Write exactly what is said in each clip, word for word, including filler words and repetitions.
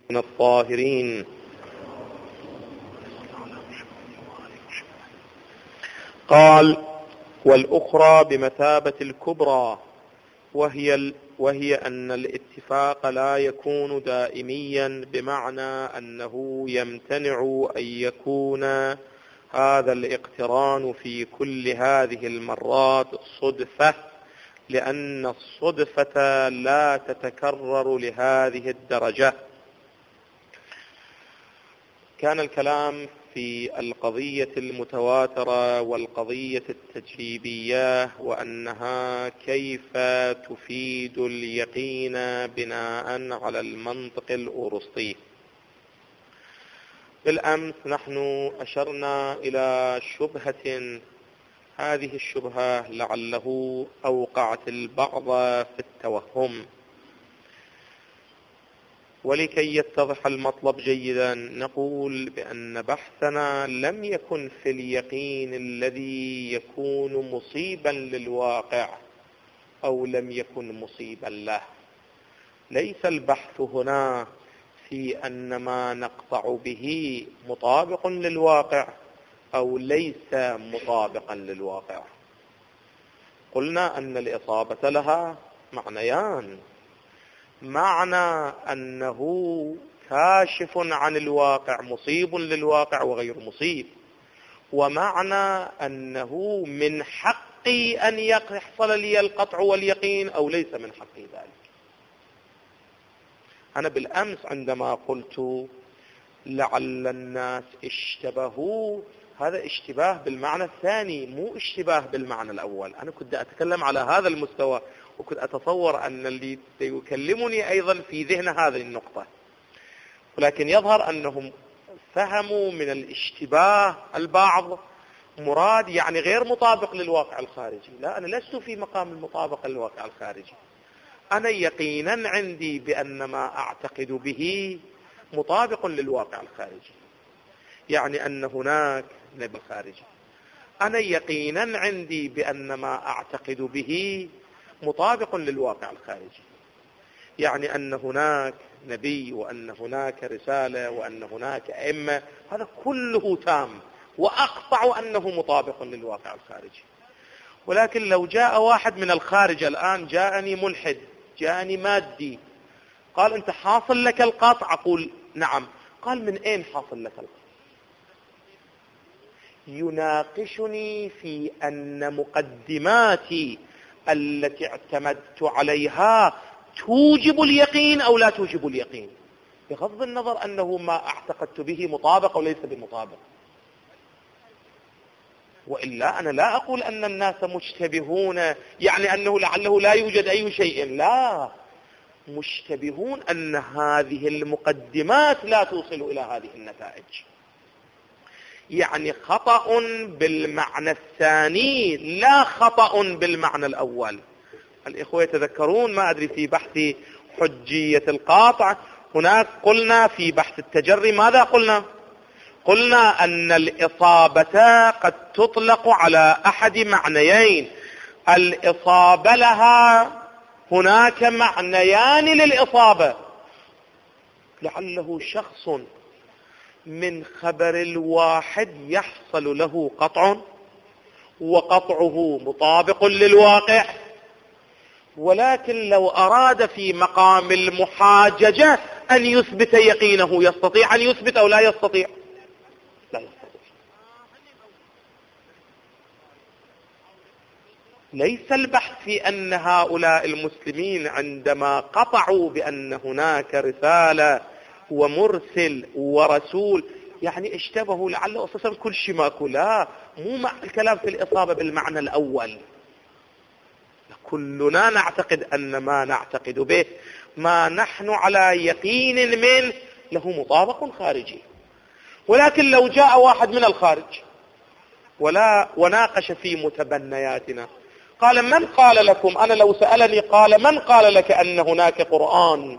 من الطاهرين. قال: والأخرى بمثابة الكبرى، وهي, وهي أن الاتفاق لا يكون دائميا، بمعنى أنه يمتنع أن يكون هذا الاقتران في كل هذه المرات صدفة، لأن الصدفة لا تتكرر لهذه الدرجة. كان الكلام في القضية المتواترة والقضية التجريبية، وأنها كيف تفيد اليقين بناء على المنطق الأرسطي. بالأمس نحن أشرنا إلى شبهة، هذه الشبهة لعله أوقعت البعض في التوهم، ولكي يتضح المطلب جيدا نقول بأن بحثنا لم يكن في اليقين الذي يكون مصيبا للواقع أو لم يكن مصيبا له. ليس البحث هنا في أن ما نقطع به مطابق للواقع أو ليس مطابقا للواقع. قلنا أن الإصابة لها معنيان: معنى أنه كاشف عن الواقع، مصيب للواقع وغير مصيب، ومعنى أنه من حقي أن يحصل لي القطع واليقين أو ليس من حقي ذلك. أنا بالأمس عندما قلت لعل الناس اشتبهوا، هذا اشتباه بالمعنى الثاني، مو اشتباه بالمعنى الأول. أنا كنت أتكلم على هذا المستوى، وكنت أتصور أن اللي يكلمني أيضا في ذهن هذه النقطة، ولكن يظهر أنهم فهموا من الاشتباه البعض مراد يعني غير مطابق للواقع الخارجي. لا، أنا لست في مقام المطابقة للواقع الخارجي. أنا يقينا عندي بأن ما أعتقد به مطابق للواقع الخارجي، يعني أن هناك نبي خارجي. أنا يقينا عندي بأن ما أعتقد به مطابق للواقع الخارجي، يعني أن هناك نبي وأن هناك رسالة وأن هناك أئمة، هذا كله تام وأقطع أنه مطابق للواقع الخارجي. ولكن لو جاء واحد من الخارج الآن، جاءني ملحد، جاءني مادي، قال أنت حاصل لك القطع، أقول نعم. قال من أين حاصل لك القطع؟ يناقشني في أن مقدماتي التي اعتمدت عليها توجب اليقين أو لا توجب اليقين، بغض النظر أنه ما اعتقدت به مطابق أو ليس بمطابق. وإلا أنا لا أقول أن الناس مشتبهون يعني أنه لعله لا يوجد أي شيء، لا، مشتبهون أن هذه المقدمات لا توصل إلى هذه النتائج، يعني خطأ بالمعنى الثاني لا خطأ بالمعنى الأول. الإخوة يتذكرون، ما أدري في بحث حجية القاطع هناك قلنا في بحث التجري ماذا قلنا؟ قلنا أن الإصابة قد تطلق على أحد معنيين. الإصابة لها هناك معنيان للإصابة، لعله شخص من خبر الواحد يحصل له قطع وقطعه مطابق للواقع، ولكن لو أراد في مقام المحاججة أن يثبت يقينه، يستطيع أن يثبت أو لا يستطيع؟ لا يستطيع. ليس البحث في أن هؤلاء المسلمين عندما قطعوا بأن هناك رسالة ومرسل ورسول يعني اشتبهوا لعله أساسا كل شيء ماكو، لا، مو مع الكلام في الإصابة بالمعنى الأول. كلنا نعتقد أن ما نعتقد به ما نحن على يقين منه له مطابق خارجي. ولكن لو جاء واحد من الخارج ولا وناقش في متبنياتنا، قال من قال لكم، أنا لو سألني قال من قال لك أن هناك قرآن،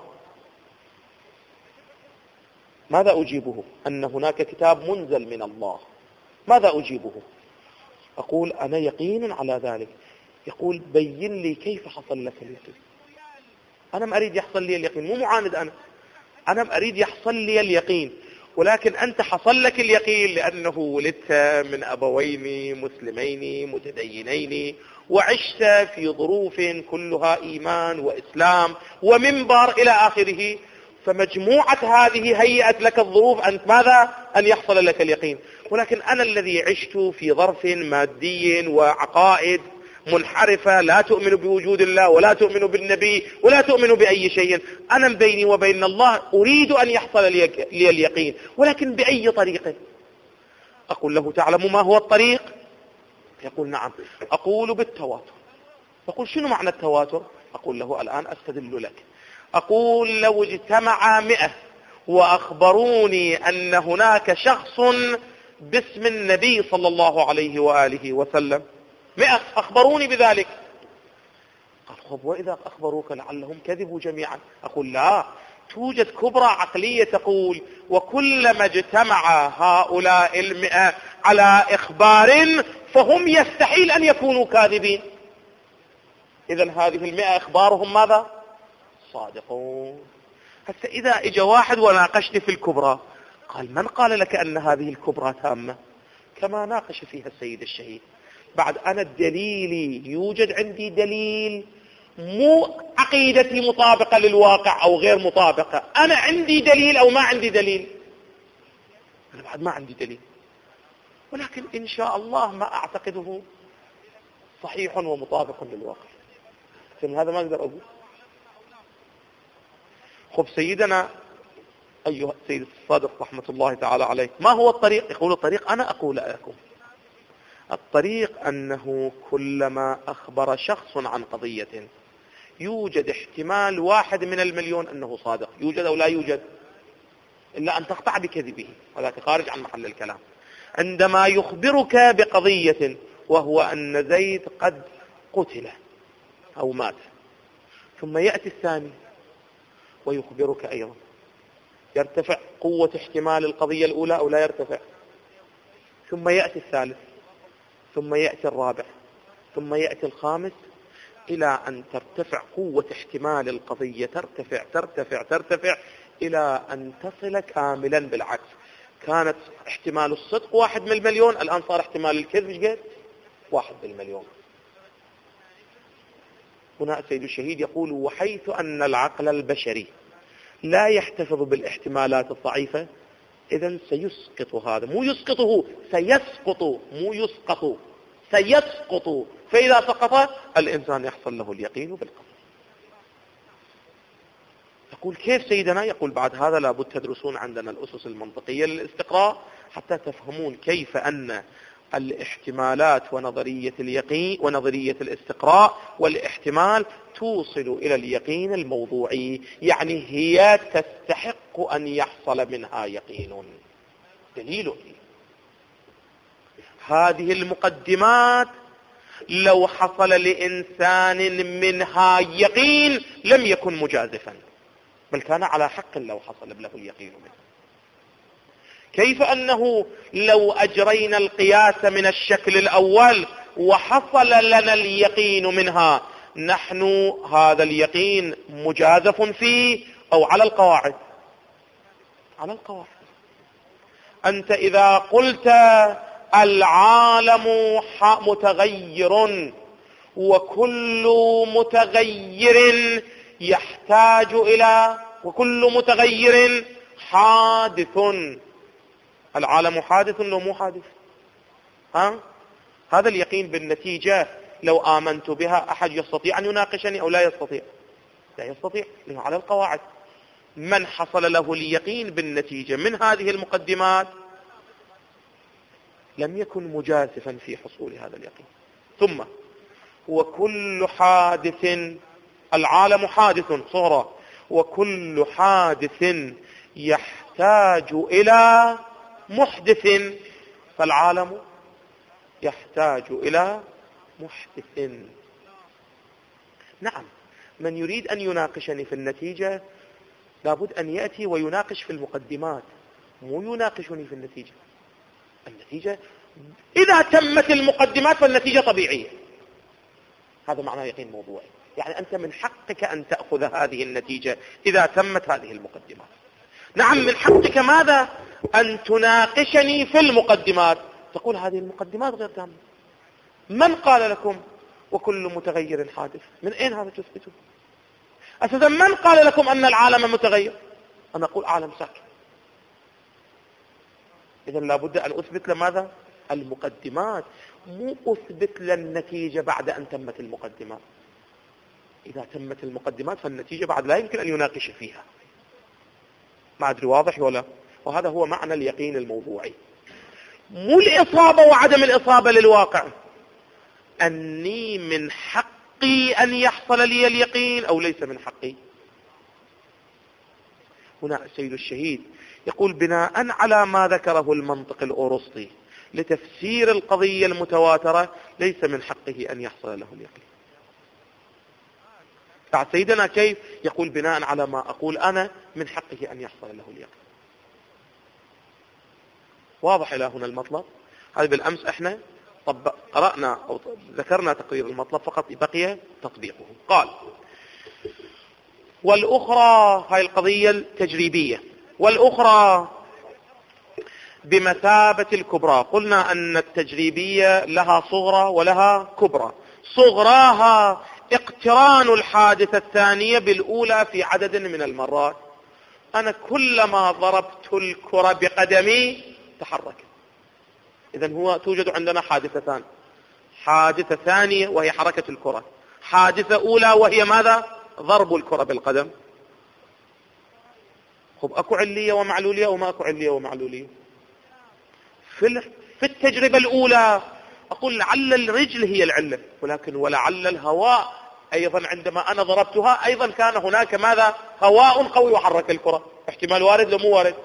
ماذا أجيبه؟ أن هناك كتاب منزل من الله، ماذا أجيبه؟ أقول أنا يقين على ذلك. يقول بين لي كيف حصل لك اليقين. أنا ما أريد يحصل لي اليقين، مو معاند أنا، أنا أريد يحصل لي اليقين، ولكن أنت حصل لك اليقين لأنه ولدت من أبوين مسلمين متدينين وعشت في ظروف كلها إيمان وإسلام ومنبر إلى آخره، فمجموعة هذه هيئت لك الظروف أنت ماذا؟ أن يحصل لك اليقين. ولكن أنا الذي عشت في ظرف مادي وعقائد منحرفة، لا تؤمن بوجود الله ولا تؤمن بالنبي ولا تؤمن بأي شيء، أنا بيني وبين الله أريد أن يحصل لي اليقين، ولكن بأي طريقة؟ أقول له تعلم ما هو الطريق؟ يقول نعم. أقول بالتواتر. يقول شنو معنى التواتر؟ أقول له الآن أستدل لك. أقول لو اجتمع مئة وأخبروني أن هناك شخص باسم النبي صلى الله عليه وآله وسلم، مئة أخبروني بذلك، قال خب وإذا أخبروك لعلهم كذبوا جميعا. أقول لا، توجد كبرى عقلية تقول وكلما اجتمع هؤلاء المئة على إخبار فهم يستحيل أن يكونوا كاذبين، إذن هذه المئة إخبارهم ماذا؟ صادقون. حتى إذا إجى واحد وناقشني في الكبرى، قال من قال لك أن هذه الكبرى تامة؟ كما ناقش فيها السيد الشهيد. بعد أنا الدليل يوجد عندي دليل، مو عقيدتي مطابقة للواقع أو غير مطابقة، أنا عندي دليل أو ما عندي دليل؟ أنا بعد ما عندي دليل، ولكن إن شاء الله ما أعتقده صحيح ومطابق للواقع. فمن هذا ما أقدر أقول. خب سيدنا أيها السيد الصادق رحمة الله تعالى عليه، ما هو الطريق؟ يقول الطريق أنا أقول لكم، الطريق أنه كلما أخبر شخص عن قضية يوجد احتمال واحد من المليون أنه صادق، يوجد أو لا يوجد، إلا أن تقطع بكذبه، وذلك خارج عن محل الكلام. عندما يخبرك بقضية وهو أن زيد قد قتل أو مات، ثم يأتي الثاني ويخبرك أيضا، يرتفع قوة احتمال القضية الأولى أو لا يرتفع؟ ثم يأتي الثالث، ثم يأتي الرابع، ثم يأتي الخامس، إلى أن ترتفع قوة احتمال القضية، ترتفع ترتفع ترتفع إلى أن تصل كاملا بالعكس. كانت احتمال الصدق واحد من المليون، الآن صار احتمال الكذب ايش؟ واحد بالمليون. هنا السيد الشهيد يقول وحيث أن العقل البشري لا يحتفظ بالاحتمالات الضعيفة، إذن سيسقط هذا، مو يسقطه، سيسقط، مو يسقط، سيسقط. فإذا سقط الإنسان يحصل له اليقين بالقدر. يقول كيف سيدنا؟ يقول بعد هذا لابد تدرسون عندنا الأسس المنطقية للاستقراء حتى تفهمون كيف أن الاحتمالات ونظرية اليقين ونظرية الاستقراء والاحتمال توصل إلى اليقين الموضوعي، يعني هي تستحق أن يحصل منها يقين. دليل هذه المقدمات لو حصل لإنسان منها يقين لم يكن مجازفا، بل كان على حق لو حصل له اليقين منها. كيف أنه لو أجرينا القياس من الشكل الأول وحصل لنا اليقين منها، نحن هذا اليقين مجازف فيه أو على القواعد؟ على القواعد. أنت إذا قلت العالم متغير وكل متغير يحتاج إلى، وكل متغير حادث، العالم حادث لو مو حادث؟ ها؟ هذا اليقين بالنتيجة لو آمنت بها أحد يستطيع أن يناقشني أو لا يستطيع؟ لا يستطيع، لأنه على القواعد. من حصل له اليقين بالنتيجة من هذه المقدمات لم يكن مجازفا في حصول هذا اليقين. ثم وكل حادث، العالم حادث صغرى، وكل حادث يحتاج إلى محدث، فالعالم يحتاج إلى محدث. نعم، من يريد أن يناقشني في النتيجة لابد أن يأتي ويناقش في المقدمات، مو يناقشني في النتيجة. النتيجة إذا تمت المقدمات فالنتيجة طبيعية، هذا معنى يقين موضوعي. يعني أنت من حقك أن تأخذ هذه النتيجة إذا تمت هذه المقدمات. نعم من حقك ماذا؟ أن تناقشني في المقدمات. تقول هذه المقدمات غير تامة. من قال لكم وكل متغير حادث؟ من أين هذا تثبته؟ أساسا من قال لكم أن العالم متغير؟ أنا أقول عالم ساكن. إذا لابد أن أثبت لماذا؟ المقدمات، مو أثبت للنتيجة بعد أن تمت المقدمات. إذا تمت المقدمات فالنتيجة بعد لا يمكن أن يناقش فيها. ما أدري واضح ولا؟ وهذا هو معنى اليقين الموضوعي، مو الإصابة وعدم الإصابة للواقع. أني من حقي أن يحصل لي اليقين أو ليس من حقي. هنا السيد الشهيد يقول بناء على ما ذكره المنطق الأرسطي لتفسير القضية المتواترة ليس من حقه أن يحصل له اليقين. سيدنا كيف يقول بناء على ما أقول أنا من حقه أن يحصل له اليقين. واضح إلى هنا المطلب؟ هذا بالأمس احنا طب قرأنا أو ذكرنا تقرير المطلب فقط بقي تطبيقه. قال والأخرى، هاي القضية التجريبية، والأخرى بمثابة الكبرى. قلنا أن التجريبية لها صغرى ولها كبرى. صغراها اقتران الحادثة الثانية بالأولى في عدد من المرات. أنا كلما ضربت الكرة بقدمي تحرك. إذن هو توجد عندنا حادثتان، حادثة ثانية وهي حركة الكرة، حادثة أولى وهي ماذا؟ ضرب الكرة بالقدم. خب أكو علية ومعلولية وما أكو علية ومعلولية. في في التجربة الأولى أقول لعل الرجل هي العلة، ولكن ولعل الهواء أيضا عندما أنا ضربتها أيضا كان هناك ماذا؟ هواء قوي وحرك الكرة. احتمال وارد لو مو وارد؟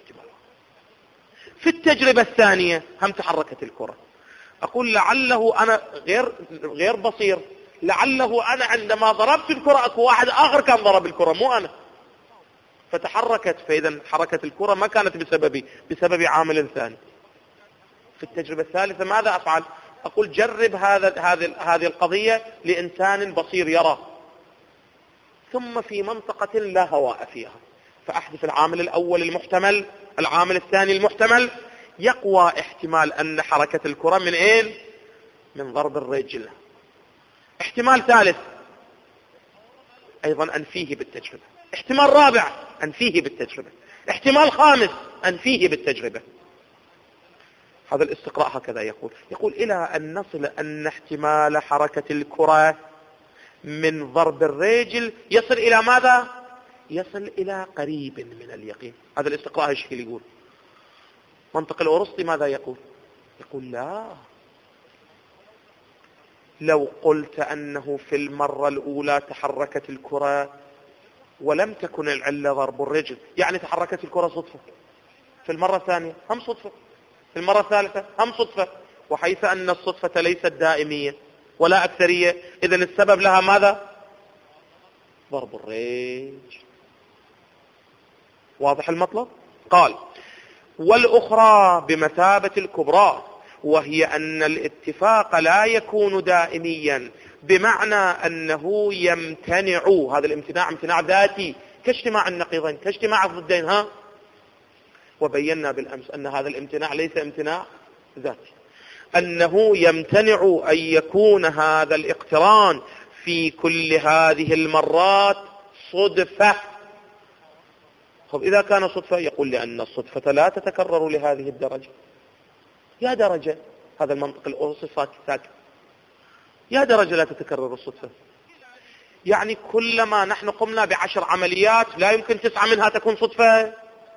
في التجربة الثانية هم تحركت الكرة. أقول لعله أنا غير غير بصير، لعله أنا عندما ضربت الكرة أكو واحد آخر كان ضرب الكرة مو أنا، فتحركت. فإذا حركة الكرة ما كانت بسببي، بسبب عامل ثاني. في التجربة الثالثة ماذا أفعل؟ أقول جرب هذا هذه هذه القضية لإنسان بصير يرى، ثم في منطقة لا هواء فيها، فأحدث العامل الأول المحتمل، العامل الثاني المحتمل، يقوى احتمال أن حركة الكرة من أين؟ من ضرب الرجل. احتمال ثالث أيضا أنفيه بالتجربة. احتمال رابع أنفيه بالتجربة. احتمال خامس أنفيه بالتجربة. هذا الاستقراء هكذا يقول يقول إلى أن نصل أن احتمال حركة الكرة من ضرب الرجل يصل إلى ماذا؟ يصل إلى قريب من اليقين. هذا الاستقراء الشكل يقول. منطق الأرسطي ماذا يقول؟ يقول لا، لو قلت أنه في المرة الأولى تحركت الكرة ولم تكن العلة ضرب الرجل، يعني تحركت الكرة صدفة، في المرة الثانية هم صدفة، في المرة الثالثة هم صدفة، وحيث أن الصدفة ليست دائمية ولا أكثرية، إذن السبب لها ماذا؟ ضرب الرجل. واضح المطلب؟ قال والأخرى بمثابة الكبرى، وهي أن الاتفاق لا يكون دائميا، بمعنى أنه يمتنع. هذا الامتناع امتناع ذاتي كاجتماع النقيضين، كاجتماع الضدين. ها وبينا بالأمس أن هذا الامتناع ليس امتناع ذاتي، أنه يمتنع أن يكون هذا الاقتران في كل هذه المرات صدفة. طب إذا كان صدفة يقول لأن الصدفة لا تتكرر لهذه الدرجة. يا درجة، هذا المنطق الأرسطي ساكت، يا درجة لا تتكرر الصدفة. يعني كلما نحن قمنا بعشر عمليات لا يمكن تسعة منها تكون صدفة.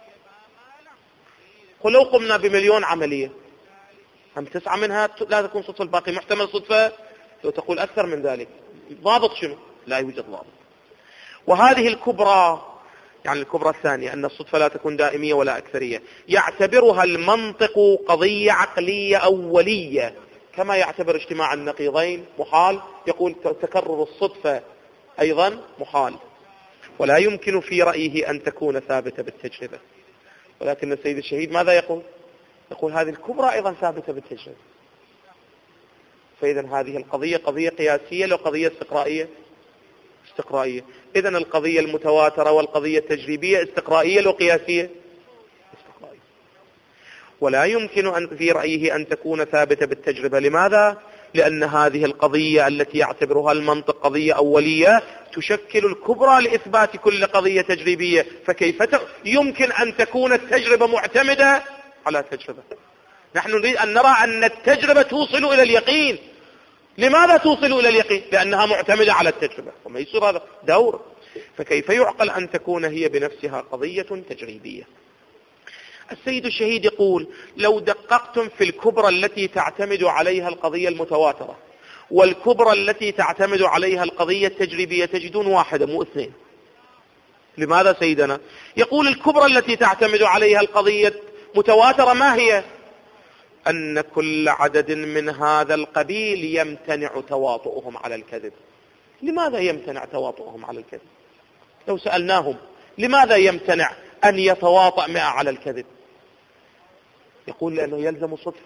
ولو قمنا بمليون عملية هم تسعة منها لا تكون صدفة، الباقي محتمل صدفة. لو تقول أكثر من ذلك ضابط شنو؟ لا يوجد ضابط. وهذه الكبرى، يعني الكبرى الثانية، أن الصدفة لا تكون دائمية ولا أكثرية، يعتبرها المنطق قضية عقلية أولية، كما يعتبر اجتماع النقيضين محال، يقول تكرر الصدفة أيضا محال، ولا يمكن في رأيه أن تكون ثابتة بالتجربة. ولكن السيد الشهيد ماذا يقول؟ يقول هذه الكبرى أيضا ثابتة بالتجربة. فإذا هذه القضية قضية قياسية لو قضية استقرائية استقرائية. إذن القضية المتواترة والقضية التجريبية استقرائية وقياسية، استقرائية. ولا يمكن أن في رأيه أن تكون ثابتة بالتجربة. لماذا؟ لأن هذه القضية التي يعتبرها المنطق قضية أولية تشكل الكبرى لإثبات كل قضية تجريبية، فكيف يمكن أن تكون التجربة معتمدة على تجربة؟ نحن نريد أن نرى أن التجربة توصل إلى اليقين. لماذا توصل إلى اليقين؟ لأنها معتمدة على التجربة، وما يصير هذا دور. فكيف يعقل أن تكون هي بنفسها قضية تجريبية؟ السيد الشهيد يقول: لو دققتم في الكبرى التي تعتمد عليها القضية المتواترة والكبرى التي تعتمد عليها القضية التجريبية تجدون واحدة مو اثنين. لماذا سيدنا؟ يقول: الكبرى التي تعتمد عليها القضية متواترة ما هي؟ أن كل عدد من هذا القبيل يمتنع تواطؤهم على الكذب. لماذا يمتنع تواطؤهم على الكذب؟ لو سألناهم لماذا يمتنع أن يتواطأ مئة على الكذب، يقول: لأنه يلزم صدفة.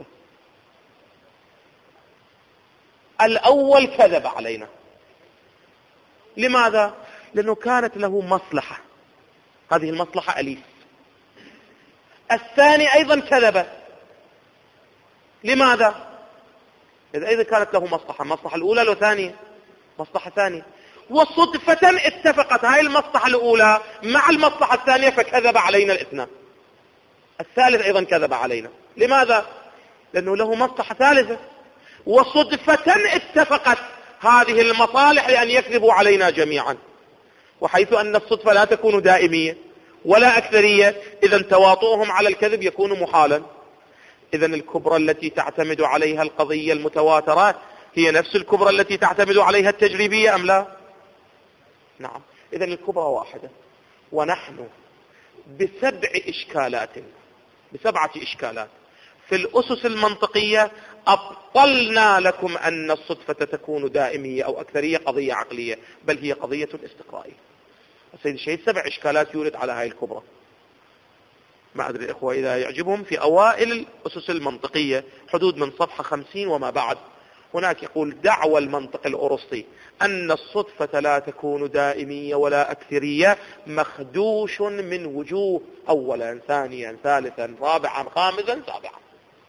الأول كذب علينا. لماذا؟ لأنه كانت له مصلحة، هذه المصلحة أليف. الثاني أيضا كذب. لماذا؟ إذا إذا كانت له مصلحة، المصلحة الأولى له ثانية، مصلحة ثانية، وصدفة اتفقت هاي المصلحة الأولى مع المصلحة الثانية فكذب علينا الاثنان. الثالث أيضا كذب علينا. لماذا؟ لأنه له مصلحة ثالثة، وصدفة اتفقت هذه المصالح لأن يكذبوا علينا جميعا. وحيث أن الصدفة لا تكون دائمية ولا أكثرية، إذا تواطؤهم على الكذب يكون محالا. إذا الكبرى التي تعتمد عليها القضية المتواترة هي نفس الكبرى التي تعتمد عليها التجريبية أم لا؟ نعم. إذا الكبرى واحدة، ونحن بسبع إشكالات بسبعة إشكالات في الأسس المنطقية أبطلنا لكم أن الصدفة تكون دائمية أو أكثرية قضية عقلية، بل هي قضية استقرائية. السيد الشهيد سبع إشكالات يورد على هاي الكبرى. ما أدري الإخوة إذا يعجبهم في أوائل الأسس المنطقية حدود من صفحة خمسين وما بعد. هناك يقول: دعوى المنطق الأرسطي أن الصدفة لا تكون دائمية ولا أكثرية مخدوش من وجوه: أولا، ثانيا، ثالثا، رابعا، خامسا، سابعا.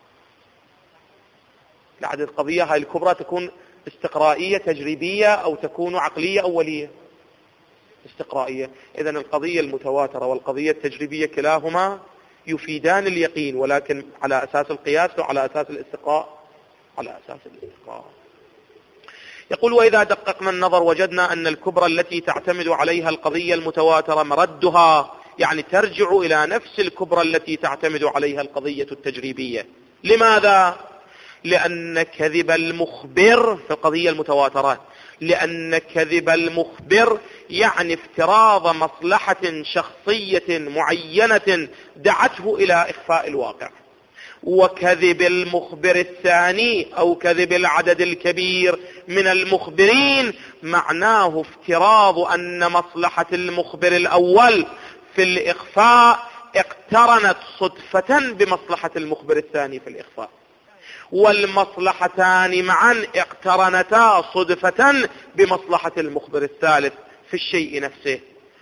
لعد القضية هاي الكبرى تكون استقرائية تجريبية أو تكون عقلية أولية؟ استقرائية. إذن القضية المتواترة والقضية التجريبية كلاهما يفيدان اليقين، ولكن على أساس القياس وعلى أساس الاستقراء، على أساس الاستقراء. يقول: وإذا دققنا النظر وجدنا أن الكبرى التي تعتمد عليها القضية المتواترة مردها، يعني ترجع إلى نفس الكبرى التي تعتمد عليها القضية التجريبية. لماذا؟ لأن كذب المخبر في القضية المتواترة، لأن كذب المخبر يعني افتراض مصلحة شخصية معينة دعته إلى إخفاء الواقع. وكذب المخبر الثاني أو كذب العدد الكبير من المخبرين معناه افتراض أن مصلحة المخبر الأول في الإخفاء اقترنت صدفة بمصلحة المخبر الثاني في الإخفاء، والمصلحتان معا اقترنتا صدفة بمصلحة المخبر الثالث في الشيء نفسه.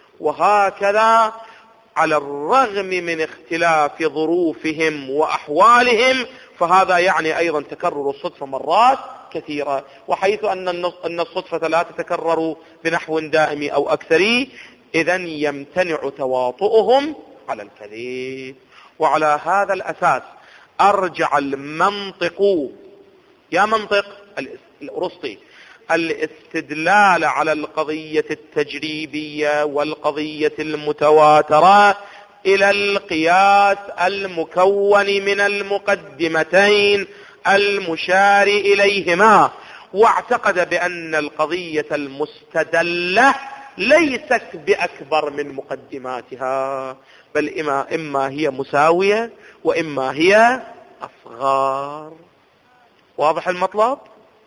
وهكذا على الرغم من اختلاف ظروفهم وأحوالهم، فهذا يعني أيضا تكرر الصدفة مرات كثيرة. وحيث أن الصدفة لا تتكرر بنحو دائم أو أكثري، إذن يمتنع تواطؤهم على الكذب. وعلى هذا الأساس أرجع المنطق، يا منطق الأرسطي، الاستدلال على القضية التجريبية والقضية المتواترة إلى القياس المكون من المقدمتين المشار إليهما، واعتقد بأن القضية المستدلة ليست بأكبر من مقدماتها، بل إما, إما هي مساوية وإما هي أصغر. واضح المطلب؟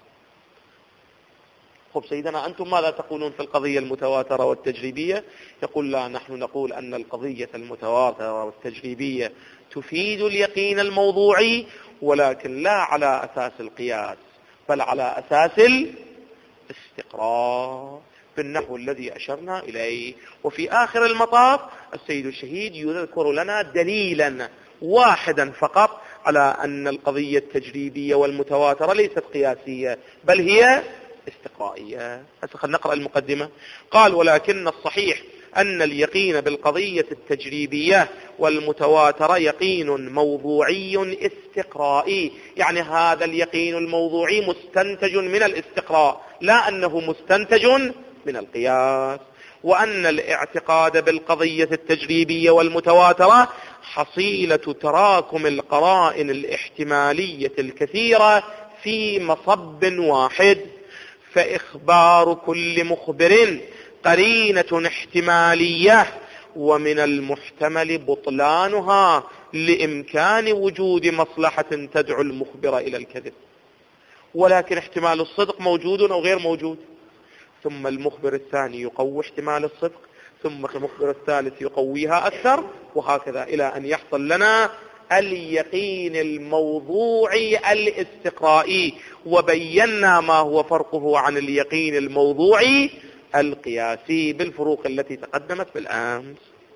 خب سيدنا أنتم ماذا تقولون في القضية المتواترة والتجريبية؟ يقول: لا، نحن نقول أن القضية المتواترة والتجريبية تفيد اليقين الموضوعي، ولكن لا على أساس القياس، بل على أساس الاستقراء. بالنحو الذي أشرنا إليه. وفي آخر المطاف السيد الشهيد يذكر لنا دليلا واحدا فقط على أن القضية التجريبية والمتواترة ليست قياسية بل هي استقرائية. هسه خلينا نقرأ المقدمة. قال: ولكن الصحيح أن اليقين بالقضية التجريبية والمتواترة يقين موضوعي استقرائي، يعني هذا اليقين الموضوعي مستنتج من الاستقراء لا أنه مستنتج من القياس، وأن الاعتقاد بالقضية التجريبية والمتواترة حصيلة تراكم القرائن الاحتمالية الكثيرة في مصب واحد، فإخبار كل مخبر قرينة احتمالية ومن المحتمل بطلانها لإمكان وجود مصلحة تدعو المخبر إلى الكذب، ولكن احتمال الصدق موجود أو غير موجود، ثم المخبر الثاني يقوي احتمال الصدق، ثم المخبر الثالث يقويها أكثر، وهكذا إلى أن يحصل لنا اليقين الموضوعي الاستقرائي. وبينا ما هو فرقه عن اليقين الموضوعي القياسي بالفروق التي تقدمت بالأمس.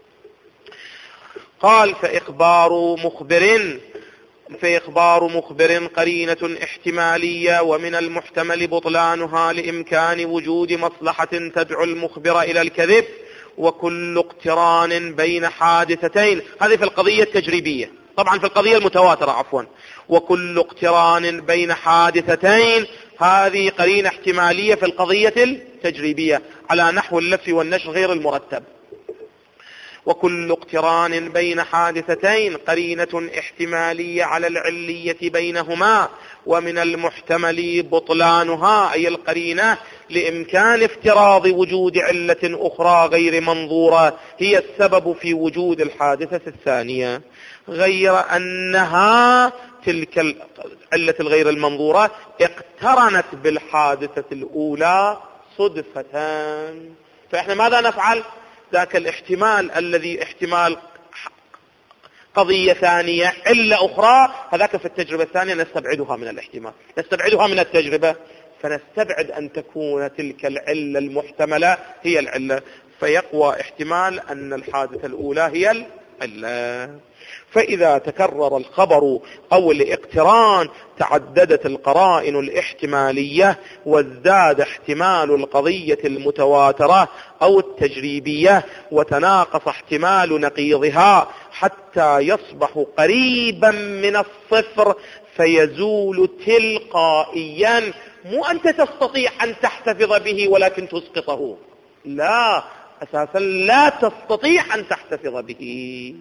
قال: فإخبار مخبر فإخبار مخبر قرينة احتمالية ومن المحتمل بطلانها لإمكان وجود مصلحة تدعو المخبر إلى الكذب، وكل اقتران بين حادثتين، هذه في القضية التجريبية، طبعا في القضية المتواترة عفوا، وكل اقتران بين حادثتين، هذه قرينة احتمالية في القضية التجريبية على نحو اللف والنشر غير المرتب. وكل اقتران بين حادثتين قرينة احتمالية على العلية بينهما، ومن المحتمل بطلانها أي القرينة لإمكان افتراض وجود علة أخرى غير منظورة هي السبب في وجود الحادثة الثانية، غير أنها تلك العلة الغير المنظورة اقترنت بالحادثة الأولى صدفة. فإحنا ماذا نفعل؟ ذاك الاحتمال الذي احتمال قضية ثانية علة أخرى، هذاك في التجربة الثانية نستبعدها من الاحتمال، نستبعدها من التجربة، فنستبعد أن تكون تلك العلة المحتملة هي العلة، فيقوى احتمال أن الحادثة الأولى هي العلة. فإذا تكرر الخبر أو الاقتران تعددت القرائن الاحتمالية وازداد احتمال القضية المتواترة أو التجريبية وتناقص احتمال نقيضها حتى يصبح قريبا من الصفر فيزول تلقائيا. مو أنت تستطيع أن تحتفظ به ولكن تسقطه، لا، أساسا لا تستطيع أن تحتفظ به،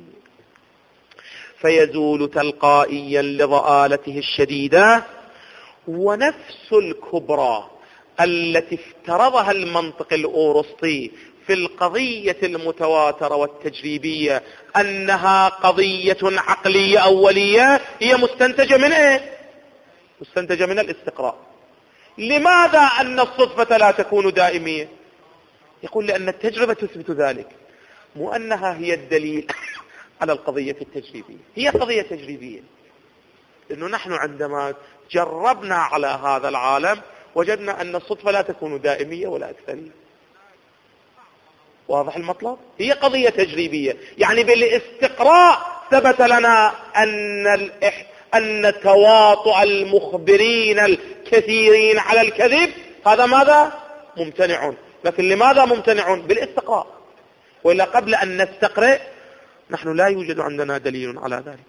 فيزول تلقائيا لضآلته الشديدة. ونفس الكبرى التي افترضها المنطق الأورسطي في القضية المتواترة والتجريبية أنها قضية عقلية أولية هي مستنتجة من إيه؟ مستنتجة من الاستقراء. لماذا أن الصدفة لا تكون دائمية؟ يقول لأن التجربة تثبت ذلك، مو أنها هي الدليل على القضية التجريبية، هي قضية تجريبية، إنه نحن عندما جربنا على هذا العالم وجدنا أن الصدفة لا تكون دائمية ولا أكثرية. واضح المطلب؟ هي قضية تجريبية، يعني بالاستقراء ثبت لنا أن الإح... أن تواطؤ المخبرين الكثيرين على الكذب هذا ماذا؟ ممتنع. لكن لماذا ممتنع؟ بالاستقراء، وإلا قبل أن نستقرئ نحن لا يوجد عندنا دليل على ذلك.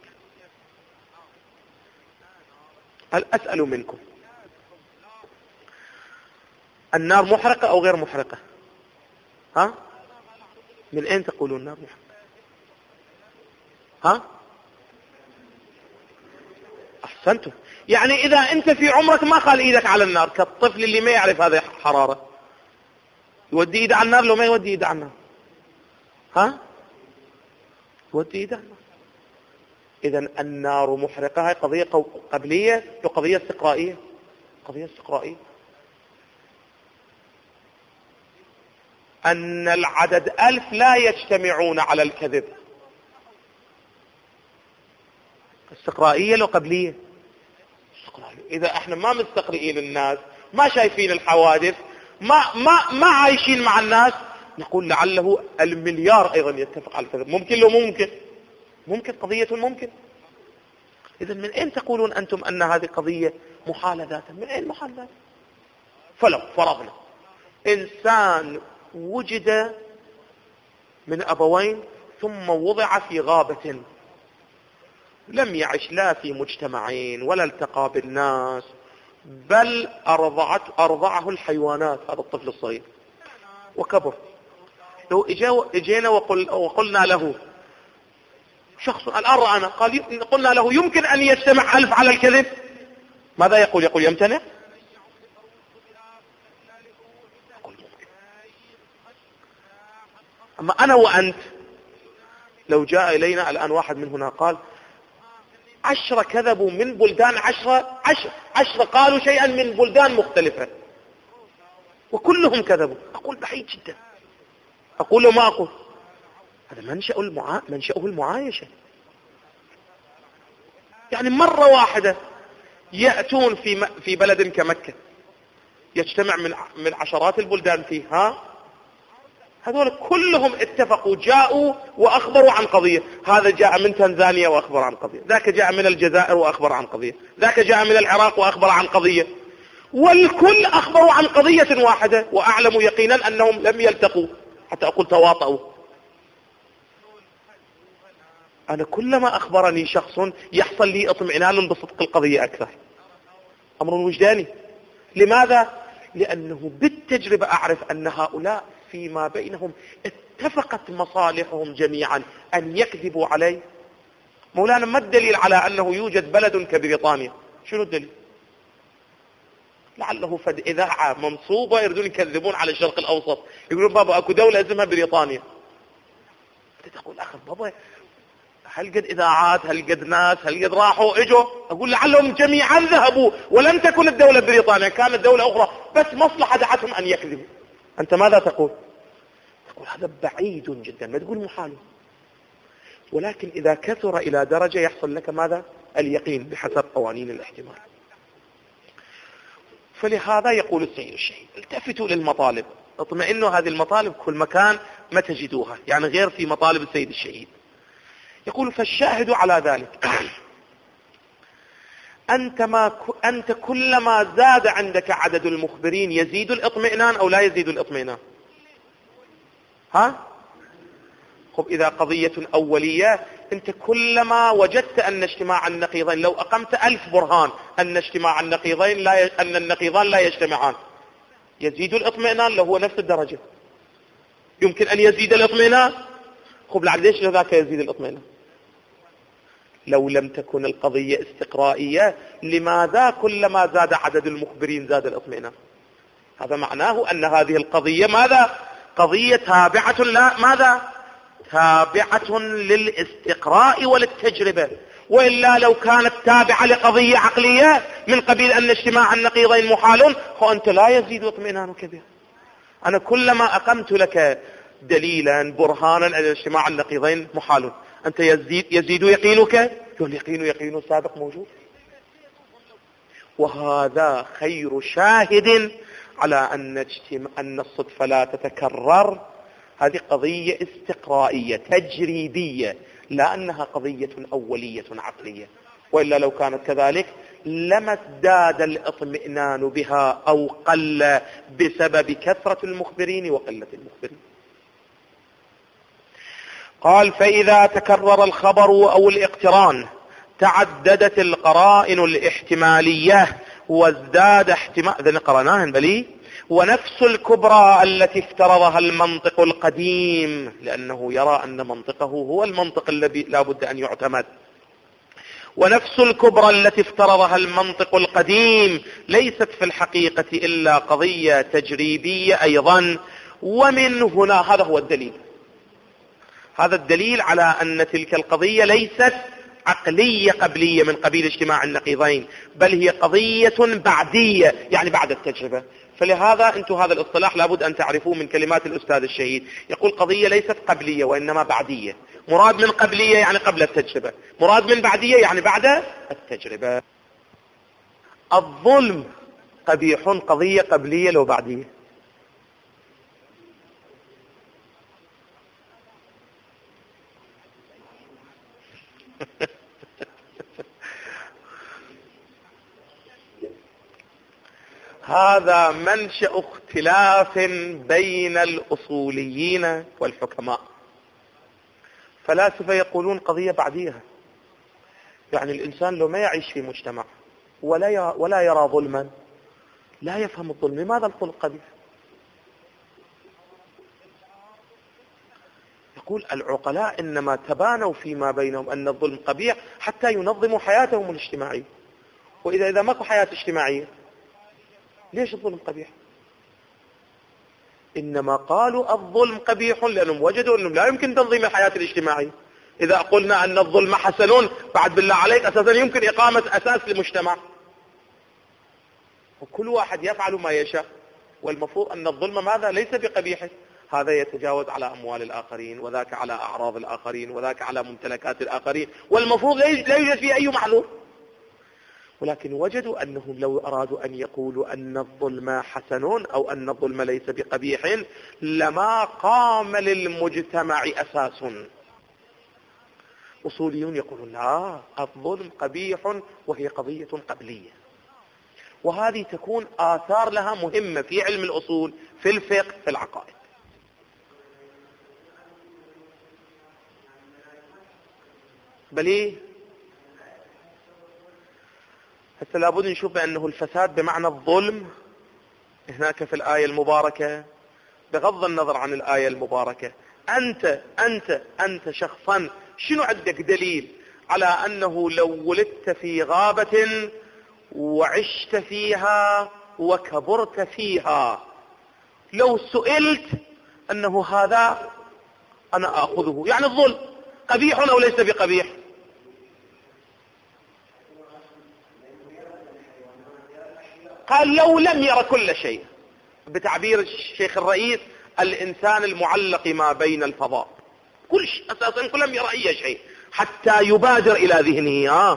هل أسأل منكم، النار محرقة أو غير محرقة؟ ها؟ من أين تقولون النار محرقة؟ ها؟ أحسنتم. يعني إذا أنت في عمرك ما خال إيدك على النار، كالطفل اللي ما يعرف هذه حرارة، يودي إيده على النار لو ما يودي إيده على النار؟ ها؟ يودي إيده على النار. إذن النار محرقة هي قضية قبلية وقضية استقرائية، قضية استقرائية. أن العدد ألف لا يجتمعون على الكذب، استقرائية لو قبلية؟ استقرائية. إذا احنا ما مستقرئين الناس، ما شايفين الحوادث، ما ما ما عايشين مع الناس، نقول لعله المليار أيضا يتفق على الكذب. ممكن لو ممكن ممكن قضية ممكن. إذن من أين تقولون أنتم أن هذه قضية محالة ذاتا؟ من أين محالة ذاتا؟ فلو فرضنا إنسان وجد من أبوين ثم وضع في غابة، لم يعش لا في مجتمعين ولا التقى بالناس، بل أرضعت أرضعه الحيوانات هذا الطفل الصغير وكبر. لو اجينا وقل وقلنا له شخص الآن رأنا، قال قلنا له يمكن أن يجتمع ألف على الكذب، ماذا يقول؟ يقول يمتنع. يقول ممكن. أما أنا وأنت لو جاء إلينا الآن واحد من هنا قال عشرة كذبوا من بلدان عشرة عشرة, عشرة قالوا شيئا من بلدان مختلفة وكلهم كذبوا، أقول بعيد جدا. أقول له ما أقول هذا منشأ المعا... منشأه المعايشة. يعني مرة واحدة يأتون في م... في بلد كمكة يجتمع من من عشرات البلدان فيها، هذول كلهم اتفقوا جاءوا وأخبروا عن قضية. هذا جاء من تنزانيا وأخبر عن قضية، ذاك جاء من الجزائر وأخبر عن قضية، ذاك جاء من العراق وأخبر عن قضية، والكل أخبروا عن قضية واحدة، وأعلم يقينا أنهم لم يلتقوا حتى أقول تواطؤوا. أنا كلما أخبرني شخص يحصل لي اطمئنان بصدق القضية أكثر، أمر وجداني. لماذا؟ لأنه بالتجربة أعرف أن هؤلاء فيما بينهم اتفقت مصالحهم جميعا أن يكذبوا علي. مولانا ما الدليل على أنه يوجد بلد كبريطانيا؟ شنو الدليل؟ لعله فد إذاعة منصوبة يريدون يكذبون على الشرق الأوسط، يقولون بابا أكو دولة اسمها بريطانيا. تقول أخي بابا هل قد إذاعات، هل قد ناس، هل قد راحوا إجوا؟ أقول لعلهم جميعا ذهبوا ولم تكن الدولة بريطانيا، كانت دولة أخرى بس مصلحة دعتهم أن يكذبوا. أنت ماذا تقول؟ تقول هذا بعيد جدا، ما تقول محال. ولكن إذا كثر إلى درجة يحصل لك ماذا؟ اليقين بحسب قوانين الاحتمال. فلهذا يقول السيد الشهيد التفتوا للمطالب، اطمئنوا هذه المطالب كل مكان ما تجدوها، يعني غير في مطالب السيد الشهيد. يقول فالشاهد على ذلك أنت, ما ك... أنت كلما زاد عندك عدد المخبرين يزيد الاطمئنان أو لا يزيد الاطمئنان؟ ها؟ خب إذا قضية أولية أنت كلما وجدت أن اجتماع النقيضين، لو أقمت ألف برهان أن اجتماع النقيضين لا ي... أن النقيضان لا يجتمعان، يزيد الاطمئنان لو هو نفس الدرجة. يمكن أن يزيد الاطمئنان. خب لعل ليش ذاك يزيد الاطمئنان؟ لو لم تكن القضية استقرائية لماذا كلما زاد عدد المخبرين زاد الاطمئنان؟ هذا معناه أن هذه القضية ماذا؟ قضية تابعة لا ماذا؟ تابعة للاستقراء وللتجربة. وإلا لو كانت تابعة لقضية عقلية من قبيل أن اجتماع النقيضين محال، فأنت لا يزيد اطمئنانك بها. أنا كلما أقمت لك دليلا برهانا أن اجتماع النقيضين محال، أنت يزيد, يزيد يقينك، واليقين يقين سابق موجود. وهذا خير شاهد على أن, اجتماع أن الصدفة لا تتكرر. هذه قضية استقرائية تجريبية، لا أنها قضية أولية عقلية. وإلا لو كانت كذلك لما ازداد الاطمئنان بها أو قل بسبب كثرة المخبرين وقلة المخبرين. قال فإذا تكرر الخبر أو الاقتران تعددت القرائن الاحتمالية وازداد احتمال، ذا قرناهن بلي، ونفس الكبرى التي افترضها المنطق القديم، لأنه يرى أن منطقه هو المنطق الذي لا بد أن يعتمد. ونفس الكبرى التي افترضها المنطق القديم ليست في الحقيقة إلا قضية تجريبية أيضا. ومن هنا هذا هو الدليل، هذا الدليل على أن تلك القضية ليست عقلية قبلية من قبيل اجتماع النقيضين، بل هي قضية بعدية يعني بعد التجربة. فلهذا أنتم هذا الاصطلاح لابد أن تعرفوه من كلمات الأستاذ الشهيد. يقول قضية ليست قبلية وإنما بعدية. مراد من قبلية يعني قبل التجربة، مراد من بعدية يعني بعد التجربة. الظلم قبيح قضية قبلية لو بعدية؟ هذا منشأ اختلاف بين الأصوليين والحكماء. فلاسفة يقولون قضية بعديها، يعني الإنسان لو ما يعيش في مجتمع ولا ولا يرى ظلما لا يفهم الظلم. لماذا الظلم قبيح؟ يقول العقلاء إنما تبانوا فيما بينهم أن الظلم قبيح حتى ينظموا حياتهم الاجتماعية، وإذا إذا ماكو حياة اجتماعية ليش الظلم قبيح؟ إنما قالوا الظلم قبيح لأنهم وجدوا أنهم لا يمكن تنظيم الحياة الاجتماعية. إذا قلنا أن الظلم حسن بعد بالله عليك أساسا يمكن إقامة أساس لمجتمع، وكل واحد يفعل ما يشاء، والمفروض أن الظلم ماذا ليس بقبيح، هذا يتجاوز على أموال الآخرين، وذاك على أعراض الآخرين، وذاك على ممتلكات الآخرين، والمفروض لا يوجد فيه أي معذور. ولكن وجدوا أنهم لو أرادوا أن يقولوا أن الظلم حسن أو أن الظلم ليس بقبيح لما قام للمجتمع أساس. أصوليون يقولون لا، الظلم قبيح وهي قضية قبلية، وهذه تكون آثار لها مهمة في علم الأصول، في الفقه، في العقائد. بل إيه؟ هسه لابد نشوف بأنه الفساد بمعنى الظلم هناك في الآية المباركة، بغض النظر عن الآية المباركة. أنت أنت أنت شخصا شنو عندك دليل على أنه لو ولدت في غابة وعشت فيها وكبرت فيها لو سئلت أنه هذا أنا أخذه، يعني الظلم قبيح أو ليس بقبيح؟ قال لو لم يرى كل شيء، بتعبير الشيخ الرئيس الإنسان المعلق ما بين الفضاء، كل شيء أساسا كل لم يرى أي شيء حتى يبادر إلى ذهنه آه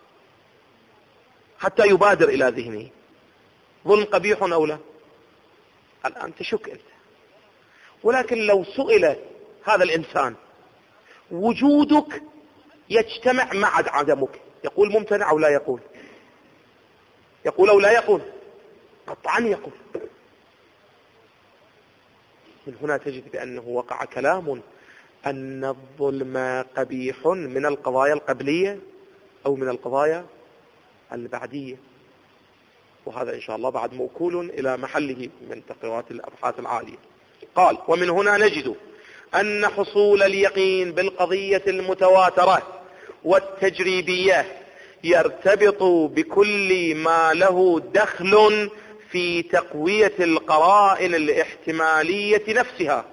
حتى يبادر إلى ذهنه ظلم قبيح أو لا؟ الآن تشك أنت. ولكن لو سئل هذا الإنسان وجودك يجتمع مع عدمك، يقول ممتنع أو لا يقول؟ يقول أو لا يقول؟ قطعا يقول. من هنا تجد بأنه وقع كلام أن الظلم قبيح من القضايا القبلية أو من القضايا البعدية، وهذا إن شاء الله بعد موكول إلى محله من تقريرات الأبحاث العالية. قال ومن هنا نجد أن حصول اليقين بالقضية المتواترة والتجريبية يرتبط بكل ما له دخل في تقوية القرائن الاحتمالية نفسها،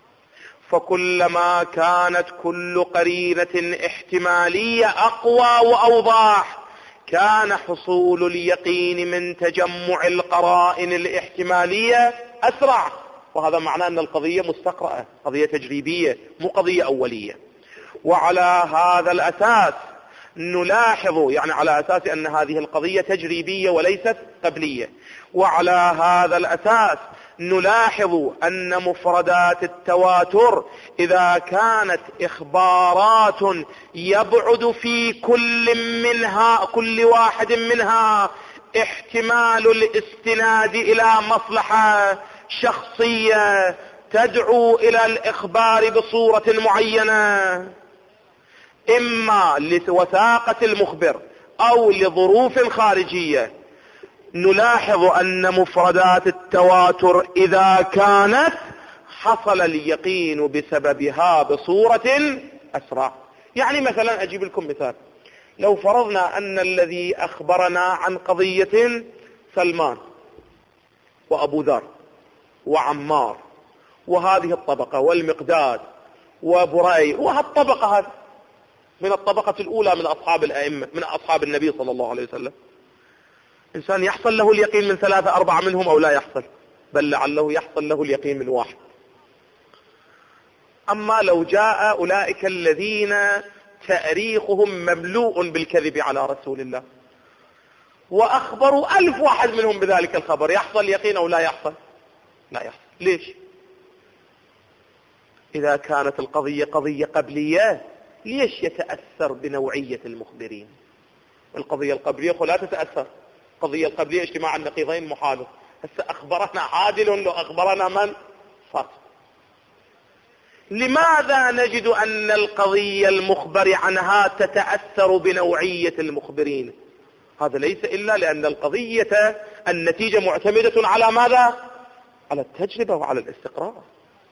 فكلما كانت كل قرينة احتمالية أقوى وأوضح كان حصول اليقين من تجمع القرائن الاحتمالية أسرع. وهذا معناه أن القضية مستقرأة، قضية تجريبية مو قضية أولية. وعلى هذا الأساس نلاحظ، يعني على أساس أن هذه القضية تجريبية وليست قبلية، وعلى هذا الأساس نلاحظ أن مفردات التواتر إذا كانت إخبارات يبعد في كل منها كل واحد منها احتمال الاستناد إلى مصلحة شخصية تدعو إلى الإخبار بصورة معينة، إما لوثاقة المخبر أو لظروف خارجية، نلاحظ أن مفردات التواتر إذا كانت حصل اليقين بسببها بصورة أسرع. يعني مثلا أجيب لكم مثال، لو فرضنا أن الذي أخبرنا عن قضية سلمان وأبو ذر وعمار وهذه الطبقة والمقداد وبري وهالطبقة هذه من الطبقة الأولى من أصحاب الأئمة من أصحاب النبي صلى الله عليه وسلم، إنسان يحصل له اليقين من ثلاثة أربعة منهم أو لا يحصل؟ بل لعله يحصل له اليقين من واحد. أما لو جاء أولئك الذين تاريخهم مملوء بالكذب على رسول الله وأخبروا ألف واحد منهم بذلك الخبر، يحصل يقين أو لا يحصل؟ لا يحصل. ليش؟ إذا كانت القضية قضية قبلية ليش يتأثر بنوعية المخبرين؟ القضية القبلية لا تتأثر. القضية القبلية اجتماع النقيضين محادث. هسه أخبرنا عادل لو أخبرنا من فاسق. لماذا نجد أن القضية المخبر عنها تتأثر بنوعية المخبرين؟ هذا ليس إلا لأن القضية النتيجة معتمدة على ماذا؟ على التجربة وعلى الاستقراء.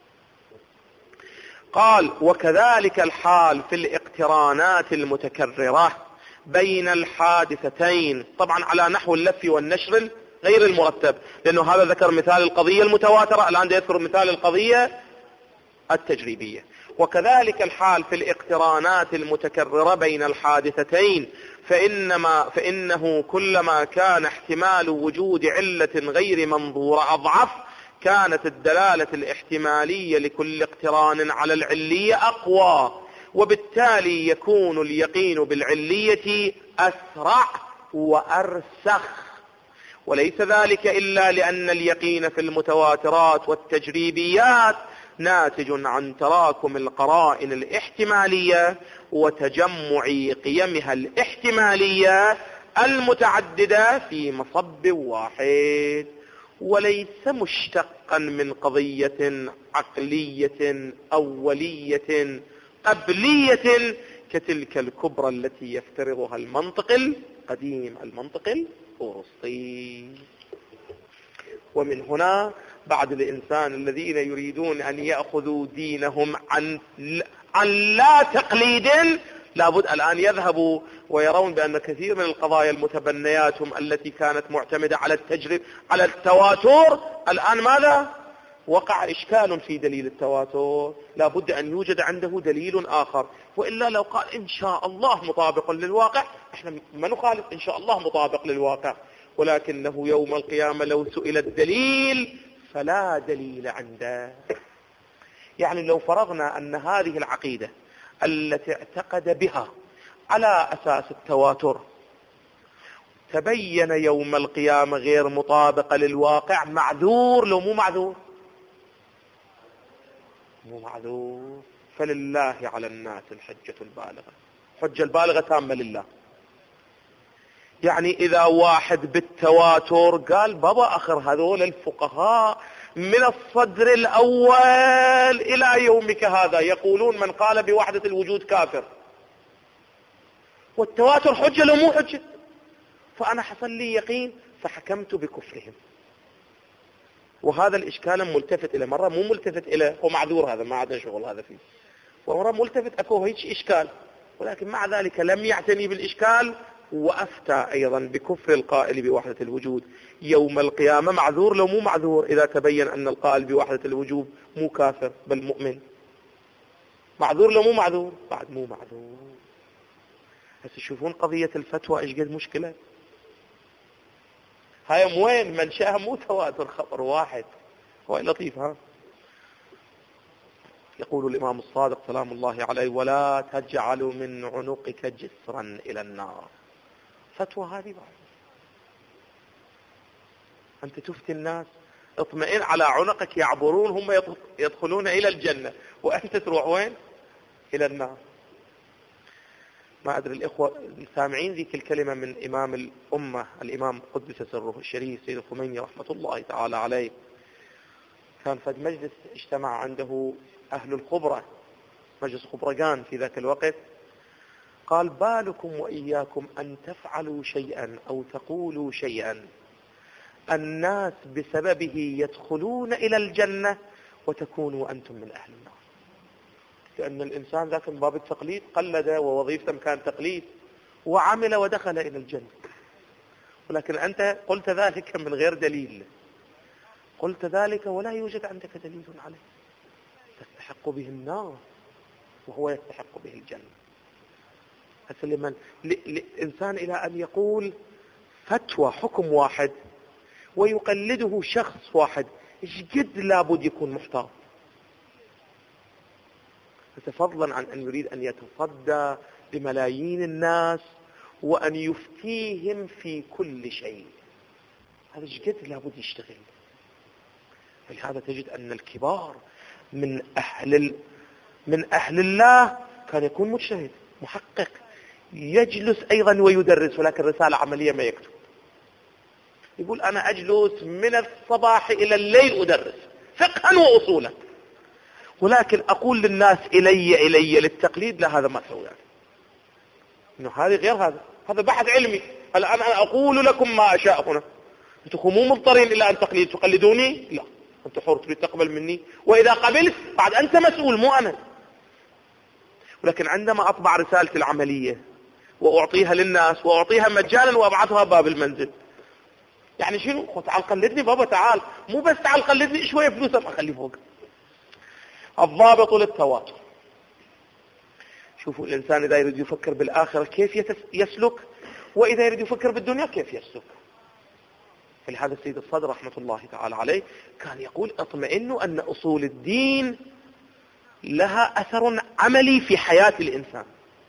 قال وكذلك الحال في الاقترانات المتكررة بين الحادثتين، طبعا على نحو اللف والنشر غير المرتب، لأنه هذا ذكر مثال القضية المتواترة، الآن يذكر مثال القضية التجريبية. وكذلك الحال في الاقترانات المتكررة بين الحادثتين، فإنما فإنه كلما كان احتمال وجود علة غير منظورة أضعف كانت الدلالة الاحتمالية لكل اقتران على العلية أقوى، وبالتالي يكون اليقين بالعلية أسرع وأرسخ. وليس ذلك إلا لأن اليقين في المتواترات والتجريبيات ناتج عن تراكم القرائن الاحتمالية وتجمع قيمها الاحتمالية المتعددة في مصب واحد، وليس مشتقا من قضية عقلية أولية قبلية كتلك الكبرى التي يفترضها المنطق القديم، المنطق الأرسطي. ومن هنا بعد الإنسان الذين يريدون أن يأخذوا دينهم عن عن لا تقليد، لابد الآن يذهبوا ويرون بأن كثير من القضايا المتبنياتهم التي كانت معتمدة على التجربة على التواتر، الآن ماذا؟ وقع إشكال في دليل التواتر، لابد أن يوجد عنده دليل آخر، وإلا لو قال إن شاء الله مطابق للواقع، احنا ما نخالف إن شاء الله مطابق للواقع، ولكنه يوم القيامة لو سئل الدليل فلا دليل عنده. يعني لو فرضنا أن هذه العقيدة التي اعتقد بها على أساس التواتر تبين يوم القيامة غير مطابقة للواقع، معذور لو مو معذور؟ مو معذور. فلله على الناس الحجة البالغة، حجة البالغة تامة لله. يعني إذا واحد بالتواتر قال بابا آخر هذول الفقهاء من الصدر الأول إلى يومك هذا يقولون من قال بوحدة الوجود كافر، والتواتر حجة لو مو حجة، فأنا حصل لي يقين فحكمت بكفرهم. وهذا الإشكال ملتفت إلى مرة مو ملتفت إلى ومعذور، هذا ما عاد شغل هذا فيه، ومرة ملتفت أكو هيك إشكال، ولكن مع ذلك لم يعتني بالإشكال وأفتى أيضا بكفر القائل بوحدة الوجود. يوم القيامة معذور لو مو معذور إذا تبين أن القائل بوحدة الوجود مو كافر بل مؤمن؟ معذور لو مو معذور؟ بعد مو معذور. بس تشوفون قضية الفتوى إيش قد مشكلة. هاي وين منشأها مو تواتر خبر واحد. هو لطيف. ها يقول الإمام الصادق سلام الله عليه ولا تجعلوا من عنقك جسرا إلى النار. فتوى هذه بعد أنت تفتي الناس اطمئن على عنقك يعبرون هم يدخلون إلى الجنة وأنت تروح وين؟ إلى النار. ما أدري الإخوة السامعين ذيك الكلمة من إمام الأمة الإمام قدس سره الشريف سيد الخميني رحمة الله تعالى عليه، كان في مجلس اجتمع عنده أهل الخبرة، مجلس خبرقان في ذاك الوقت، قال بالكم وإياكم أن تفعلوا شيئا أو تقولوا شيئا الناس بسببه يدخلون إلى الجنة وتكونوا أنتم من أهل النار. لأن الإنسان ذاك من باب التقليد قلد ووظيفته كان تقليد وعمل ودخل إلى الجنة، ولكن أنت قلت ذلك من غير دليل، قلت ذلك ولا يوجد عندك دليل عليه، تستحق به النار وهو يستحق به الجنة. أسلم الإنسان إلى أن يقول فتوى حكم واحد ويقلده شخص واحد، إيش قد لابد يكون محتاط، فضلا عن أن يريد أن يتصدى لملايين الناس وأن يفتيهم في كل شيء، هذا إيش قد لابد يشتغل. فلهذا تجد أن الكبار من أهل ال... من أهل الله كان يكون مجتهد محقق يجلس أيضا ويدرس، ولكن رسالة عملية ما يكتب. يقول أنا أجلس من الصباح إلى الليل أدرس فقها وأصولا، ولكن أقول للناس إلي إلي للتقليد، لا هذا ما أسوي يعني. إنه هذه غير هذا، هذا بحث علمي. الآن أنا أقول لكم ما أشاء هنا، أنتم مو مضطرين إلى أن تقليد تقلدوني، لا أنت حر تريد تقبل مني، وإذا قبلت بعد أنت مسؤول مو أنا. ولكن عندما أطبع رسالتي العملية وأعطيها للناس وأعطيها مجانا وأبعثها باب المنزل، يعني شنو؟ تعال قلدني بابا، تعال، مو بس تعال قلدني شوية فلوس ما أخلي فوق. الضابط للتواتر. شوفوا الإنسان إذا يريد يفكر بالآخرة كيف يسلك، وإذا يريد يفكر بالدنيا كيف يسلك. فلهذا السيد الصدر رحمة الله تعالى عليه كان يقول اطمئنوا أن أصول الدين لها أثر عملي في حياة الإنسان.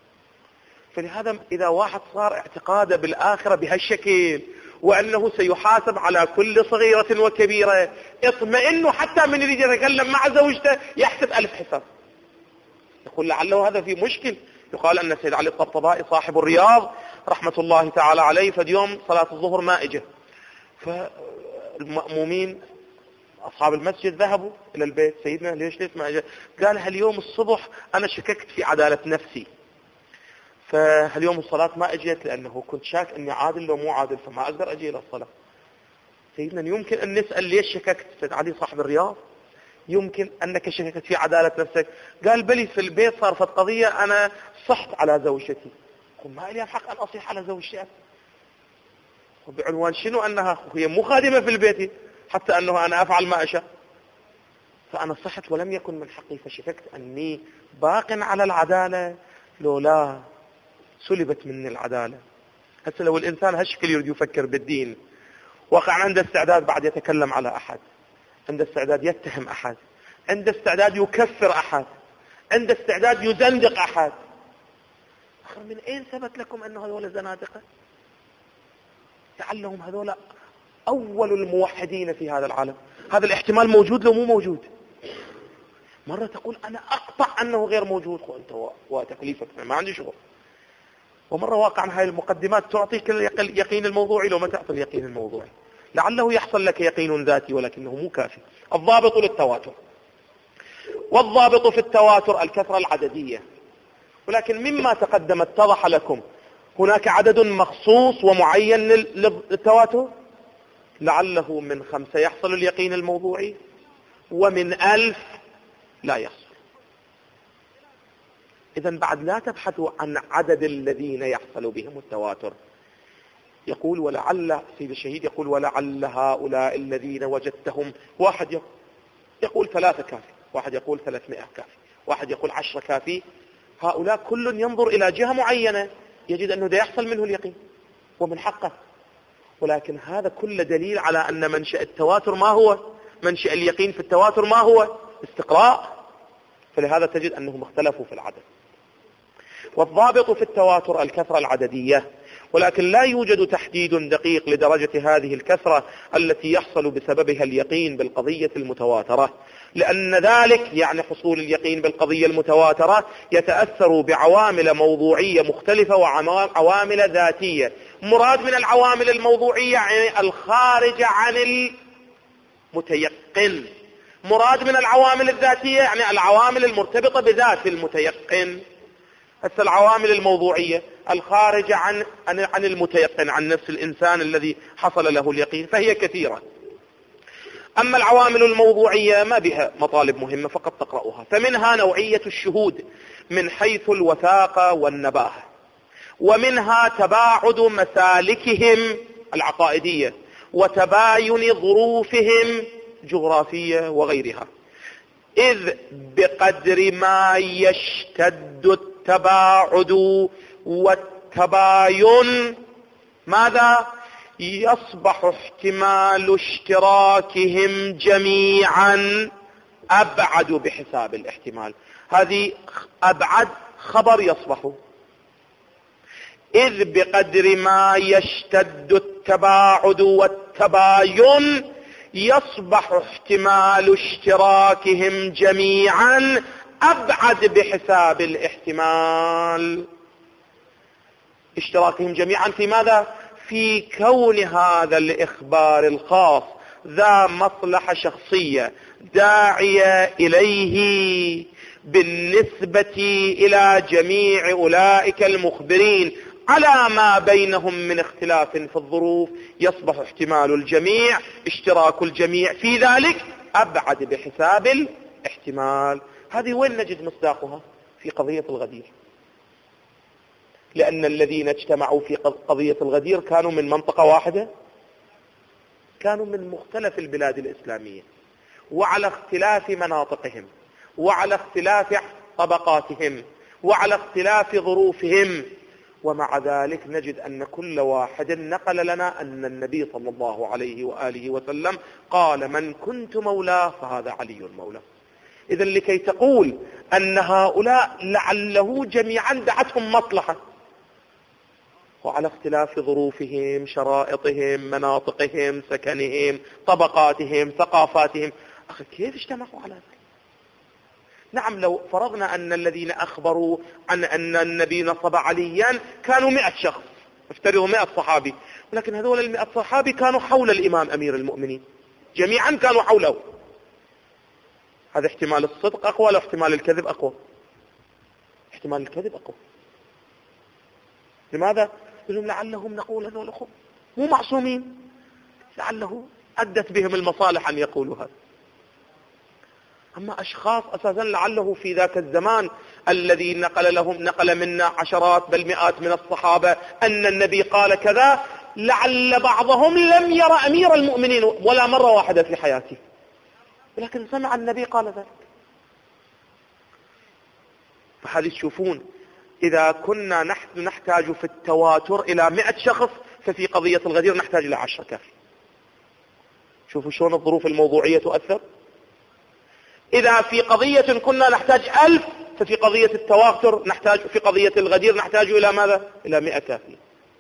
فلهذا إذا واحد صار اعتقاده بالآخرة بهالشكل وأنه سيحاسب على كل صغيرة وكبيرة، اطمئنوا حتى من يريد يتكلم مع زوجته يحسب ألف حساب. يقول لعله هذا في مشكل. يقال أن سيد علي الطبطبائي صاحب الرياض رحمة الله تعالى عليه فد يوم صلاة الظهر ما اجى، فالمأمومين أصحاب المسجد ذهبوا إلى البيت، سيدنا ليش ليش ما اجى؟ قال هاليوم الصبح أنا شككت في عدالة نفسي، فهاليوم الصلاة ما اجيت لأنه كنت شاك أني عادل لو مو عادل فما أقدر أجي إلى الصلاة. سيدنا يمكن أن نسأل ليش شككت؟ سيد علي صاحب الرياض يمكن أنك شككت في عدالة نفسك. قال بلي في البيت صارت قضية أنا صحت على زوجتي. قل ما لي الحق أن أصيح على زوجتي، وبعنوان شنو؟ أنها هي مو خادمة في البيت حتى أنه أنا أفعل ما أشاء، فأنا صحت ولم يكن من حقي فشككت أني باق على العدالة لولا سلبت مني العدالة. هسه لو الإنسان هالشكل يريد يفكر بالدين، واقع عنده استعداد بعد يتكلم على أحد، عنده استعداد يتهم أحد، عنده استعداد يكفر أحد، عنده استعداد يزندق أحد. أخر من أين ثبت لكم أنه هذول زنادقة؟ لعلهم هذول أول الموحدين في هذا العالم. هذا الاحتمال موجود لو مو موجود. مرة تقول أنا أقطع أنه غير موجود، خو أنت وتكليفك ما عندي شغل. ومرة واقع هاي المقدمات تعطيك اليقين الموضوعي لو ما تعطي اليقين الموضوعي. لعله يحصل لك يقين ذاتي ولكنه مو كافي. الضابط للتواتر. والضابط في التواتر الكثرة العددية، ولكن مما تقدم اتضح لكم هناك عدد مخصوص ومعين للتواتر، لعله من خمسة يحصل اليقين الموضوعي ومن ألف لا يحصل. إذن بعد لا تبحثوا عن عدد الذين يحصل بهم التواتر. يقول ولعل سيد الشهيد يقول ولعل هؤلاء الذين وجدتهم، واحد يقول ثلاثة كافي، واحد يقول ثلاثمائة كافي، واحد يقول عشرة كافي. هؤلاء كل ينظر إلى جهة معينة يجد أنه ده يحصل منه اليقين ومن حقه، ولكن هذا كل دليل على أن منشأ التواتر ما هو؟ منشأ اليقين في التواتر ما هو؟ استقراء. فلهذا تجد أنهم اختلفوا في العدد. والضابط في التواتر الكثرة العددية، ولكن لا يوجد تحديد دقيق لدرجة هذه الكثرة التي يحصل بسببها اليقين بالقضية المتواترة، لأن ذلك يعني حصول اليقين بالقضية المتواترة يتأثر بعوامل موضوعية مختلفة وعوامل ذاتية. مراد من العوامل الموضوعية يعني الخارجة عن المتيقن، مراد من العوامل الذاتية يعني العوامل المرتبطة بذات المتيقن. هسه العوامل الموضوعية الخارجة عن عن المتيقن، عن نفس الإنسان الذي حصل له اليقين، فهي كثيرة. أما العوامل الموضوعية ما بها مطالب مهمة فقط تقرأها. فمنها نوعية الشهود من حيث الوثاقة والنباهة، ومنها تباعد مسالكهم العقائدية وتباين ظروفهم جغرافية وغيرها، إذ بقدر ما يشتد التباعد والتباين ماذا؟ يصبح احتمال اشتراكهم جميعا أبعد بحساب الاحتمال. هذه أبعد خبر يصبح. إذ بقدر ما يشتد التباعد والتباين يصبح احتمال اشتراكهم جميعا أبعد بحساب الاحتمال. اشتراكهم جميعا في ماذا؟ في كون هذا الإخبار الخاص ذا مصلحة شخصية داعية إليه بالنسبة إلى جميع أولئك المخبرين على ما بينهم من اختلاف في الظروف، يصبح احتمال الجميع اشتراك الجميع في ذلك أبعد بحساب الاحتمال. هذه وين نجد مصداقها؟ في قضية الغدير، لأن الذين اجتمعوا في قضية الغدير كانوا من منطقة واحدة، كانوا من مختلف البلاد الإسلامية وعلى اختلاف مناطقهم وعلى اختلاف طبقاتهم وعلى اختلاف ظروفهم، ومع ذلك نجد أن كل واحد نقل لنا أن النبي صلى الله عليه وآله وسلم قال من كنت مولاه فهذا علي مولاه. إذن لكي تقول أن هؤلاء لعله جميعا دعتهم مصلحة وعلى اختلاف ظروفهم شرائطهم مناطقهم سكنهم طبقاتهم ثقافاتهم، أخي كيف اجتمعوا على ذلك؟ نعم لو فرضنا أن الذين أخبروا عن أن النبي نصب عليا كانوا مئة شخص، افترضوا مئة صحابي، ولكن هذول المئة صحابي كانوا حول الإمام أمير المؤمنين، جميعا كانوا حوله، هذا احتمال الصدق أقوى ولا احتمال الكذب أقوى؟ احتمال الكذب أقوى. لماذا؟ لهم لعلهم نقول هذول مو معصومين، لعله أدت بهم المصالح أن يقولوا هذا. أما أشخاص أساسا لعله في ذاك الزمان الذي نقل لهم نقل منا عشرات بل مئات من الصحابة أن النبي قال كذا، لعل بعضهم لم يرى أمير المؤمنين ولا مرة واحدة في حياته، ولكن سمع النبي قال ذلك. فهذه تشوفون إذا كنا نحن نحتاج في التواتر إلى مئة شخص، ففي قضية الغدير نحتاج إلى عشرة كافي. شوفوا شلون الظروف الموضوعية تؤثر. إذا في قضية كنا نحتاج ألف، ففي قضية التواتر نحتاج في قضية الغدير نحتاج إلى ماذا؟ إلى مئة كافية.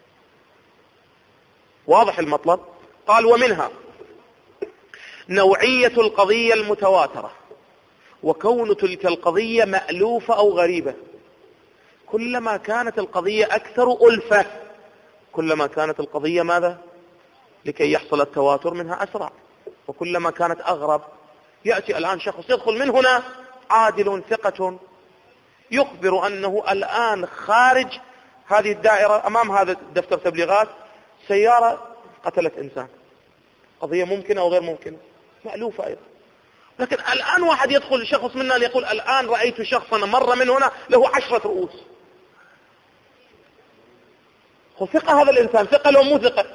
واضح المطلب؟ قال ومنها نوعية القضية المتواترة، وكون تلك القضية مألوفة أو غريبة. كلما كانت القضية أكثر ألفة كلما كانت القضية ماذا؟ لكي يحصل التواتر منها أسرع. وكلما كانت أغرب، يأتي الآن شخص يدخل من هنا عادل ثقة يخبر أنه الآن خارج هذه الدائرة أمام هذا دفتر تبليغات سيارة قتلت إنسان، قضية ممكنة أو غير ممكنة؟ مألوفة أيضا. لكن الآن واحد يدخل شخص منا يقول الآن رأيت شخصا مر من هنا له عشرة رؤوس. هو ثقة هذا الإنسان، ثقة لو مو ثقة؟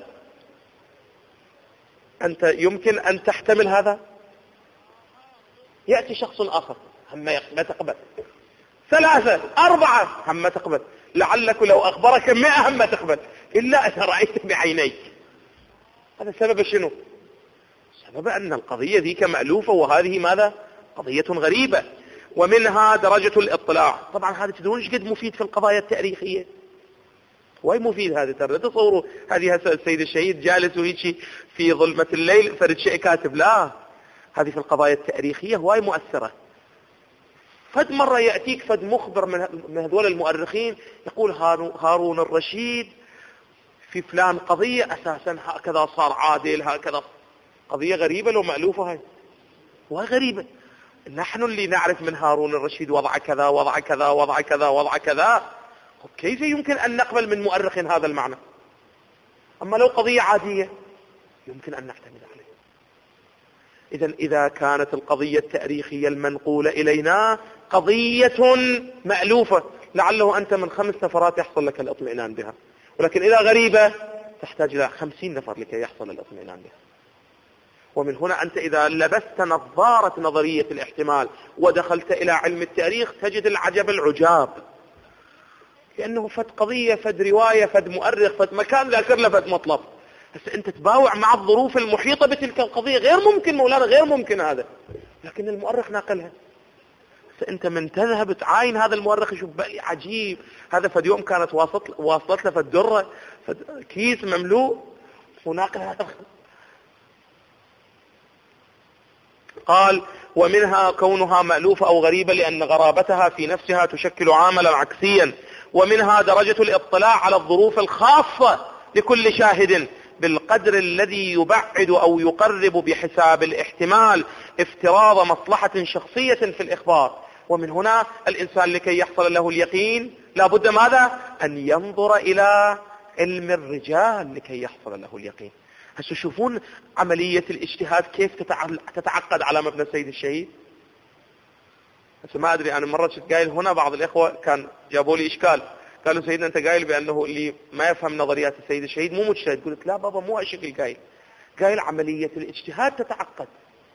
أنت يمكن أن تحتمل هذا؟ يأتي شخص آخر هم ما تقبل، ثلاثة أربعة هم تقبل، لعلك لو أخبرك مئة هم تقبل، إلا إذا رأيت بعينيك. هذا سبب شنو؟ سبب أن القضية ذيك مألوفة وهذه ماذا؟ قضية غريبة. ومنها درجة الاطلاع. طبعا هذا تدرون ايش قد مفيد في القضايا التاريخية؟ واي مفيد هذا. ترى تصوروا هذه السيد الشهيد جالس وهيك في ظلمة الليل فرد شيء كاتب، لا، هذه في القضايا التاريخية واي مؤثرة. فد مرة يأتيك فد مخبر من هذول المؤرخين يقول هارون الرشيد في فلان قضية أساسا هكذا صار عادل، هكذا. قضية غريبة لو مألوفة هاي، وهي غريبة. نحن اللي نعرف من هارون الرشيد وضع كذا وضع كذا وضع كذا وضع كذا، كيف يمكن أن نقبل من مؤرخ هذا المعنى؟ أما لو قضية عادية يمكن أن نعتمد عليه. إذن إذا كانت القضية التاريخية المنقولة إلينا قضية مألوفة لعله أنت من خمس نفرات يحصل لك الاطمئنان بها، ولكن إذا غريبة تحتاج إلى خمسين نفر لكي يحصل الاطمئنان بها. ومن هنا أنت إذا لبست نظارة نظرية الاحتمال ودخلت إلى علم التاريخ تجد العجب العجاب، لأنه فد قضية فد رواية فد مؤرخ فد مكان ذاكر له فد مطلب، بس أنت تباوع مع الظروف المحيطة بتلك القضية غير ممكن مولانا، غير ممكن هذا، لكن المؤرخ ناقلها. بس أنت من تذهب تعاين هذا المؤرخ يشوف عجيب، هذا فد يوم كانت واصلت واصلت له فد درة فد كيس مملوء وناقل هذا. قال ومنها كونها مألوفة أو غريبة لأن غرابتها في نفسها تشكل عاملا عكسيا، ومنها درجة الاطلاع على الظروف الخاصة لكل شاهد بالقدر الذي يبعد أو يقرب بحساب الاحتمال افتراض مصلحة شخصية في الإخبار. ومن هنا الإنسان لكي يحصل له اليقين لابد ماذا؟ أن ينظر إلى علم الرجال لكي يحصل له اليقين. هسه شوفون عملية الاجتهاد كيف تتعقد على مبنى سيد الشهيد. هسه ما أدري، أنا مرة كنت قايل هنا بعض الإخوة كان جابوا لي إشكال، قالوا سيدنا أنت قايل بأنه اللي ما يفهم نظريات السيد الشهيد مو مجتهد. قلت لا بابا مو أشكل قايل، قايل عملية الاجتهاد تتعقد.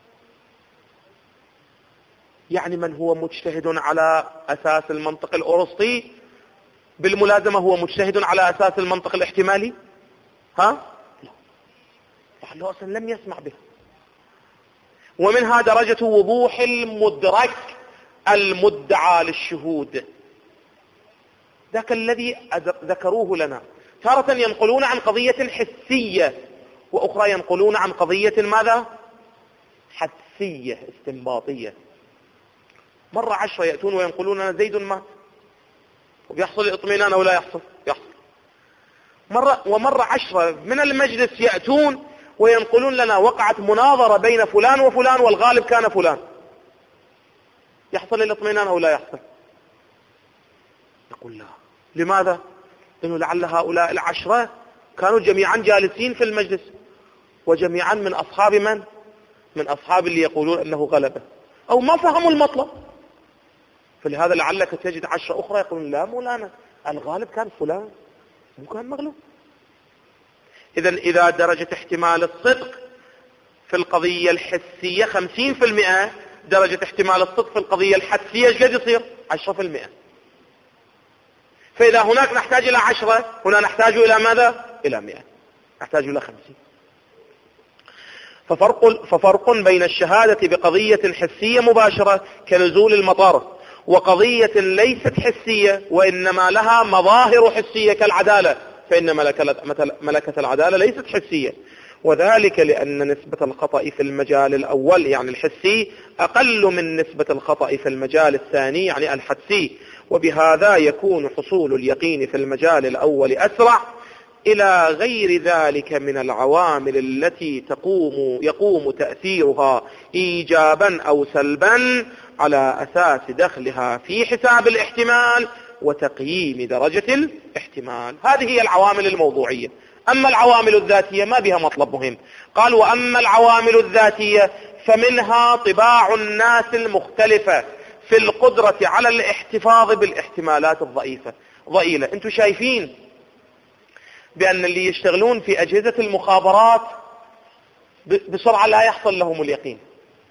يعني من هو مجتهد على أساس المنطق الأرسطي بالملازمة هو مجتهد على أساس المنطق الاحتمالي؟ ها؟ لا، لأنه أصلا لم يسمع به. ومنها درجة وضوح المدرك المدعى للشهود، ذاك الذي ذكروه لنا. تارة ينقلون عن قضية حسية، وأخرى ينقلون عن قضية ماذا؟ حدسية استنباطية. مرة عشرة يأتون وينقلون زيد مات، وبيحصل الاطمئنان أو لا يحصل؟ يحصل. مرة ومرة عشرة من المجلس يأتون وينقلون لنا وقعت مناظرة بين فلان وفلان والغالب كان فلان، يحصل الاطمئنان أو لا يحصل؟ يقول لا. لماذا؟ لأنه لعل هؤلاء العشرة كانوا جميعا جالسين في المجلس، وجميعا من أصحاب من؟ من أصحاب اللي يقولون أنه غلبه، أو ما فهموا المطلب. فلهذا لعلك تجد عشرة أخرى يقولون لا مولانا الغالب كان فلان مو كان مغلوب. إذن إذا درجة احتمال الصدق في القضية الحسية خمسين في المئة، درجة احتمال الصدق في القضية الحدسية ايش قد يصير؟ عشرة في المئة. فإذا هناك نحتاج إلى عشرة، هنا نحتاج إلى ماذا؟ إلى مئة، نحتاج إلى خمسين. ففرق, ففرق بين الشهادة بقضية حسية مباشرة كنزول المطر، وقضية ليست حسية وإنما لها مظاهر حسية كالعدالة، فإن ملكة العدالة ليست حسية، وذلك لأن نسبة الخطأ في المجال الأول يعني الحسي أقل من نسبة الخطأ في المجال الثاني يعني الحدسي، وبهذا يكون حصول اليقين في المجال الأول أسرع، إلى غير ذلك من العوامل التي تقوم يقوم تأثيرها إيجابا أو سلبا على أساس دخلها في حساب الاحتمال وتقييم درجة الاحتمال. هذه هي العوامل الموضوعية. أما العوامل الذاتية ما بها مطلب مهم. قال وأما العوامل الذاتية فمنها طباع الناس المختلفة في القدرة على الاحتفاظ بالاحتمالات الضئيلة ضئيلة. أنتم شايفين بأن اللي يشتغلون في أجهزة المخابرات بسرعة لا يحصل لهم اليقين،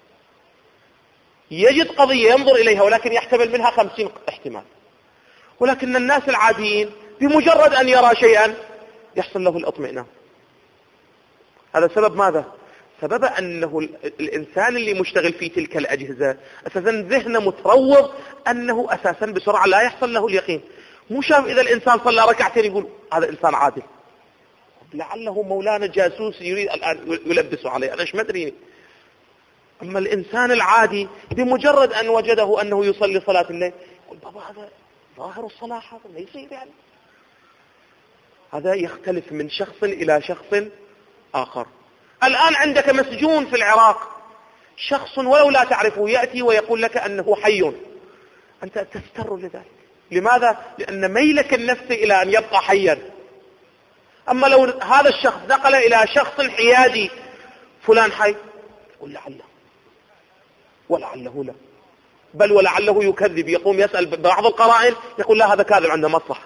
يجد قضية ينظر إليها ولكن يحتمل منها خمسين احتمال، ولكن الناس العاديين بمجرد أن يرى شيئا يحصل له الاطمئنان. هذا سبب ماذا؟ سبب أنه الإنسان اللي مشتغل في تلك الأجهزة أساسا ذهنه متروض أنه أساسا بسرعة لا يحصل له اليقين. مو شاف إذا الإنسان صلى ركعتين يقول هذا إنسان عادل، لعله مولانا جاسوس يريد الآن يلبسه عليه، أنا إيش ما أدري. أما الإنسان العادي بمجرد أن وجده أنه يصلي صلاة الليل يقول بابا هذا ظاهر الصلاة، هذا ما يصير يعني. هذا يختلف من شخص إلى شخص آخر. الآن عندك مسجون في العراق، شخص ولو لا تعرفه يأتي ويقول لك أنه حي، أنت تستر لذلك. لماذا؟ لأن ميلك النفسي إلى أن يبقى حيا. أما لو هذا الشخص نقل إلى شخص حيادي فلان حي، يقول لعله ولعله لا، بل ولعله يكذب، يقوم يسأل بعض القرائن يقول لا هذا كاذب عنده مصلحة.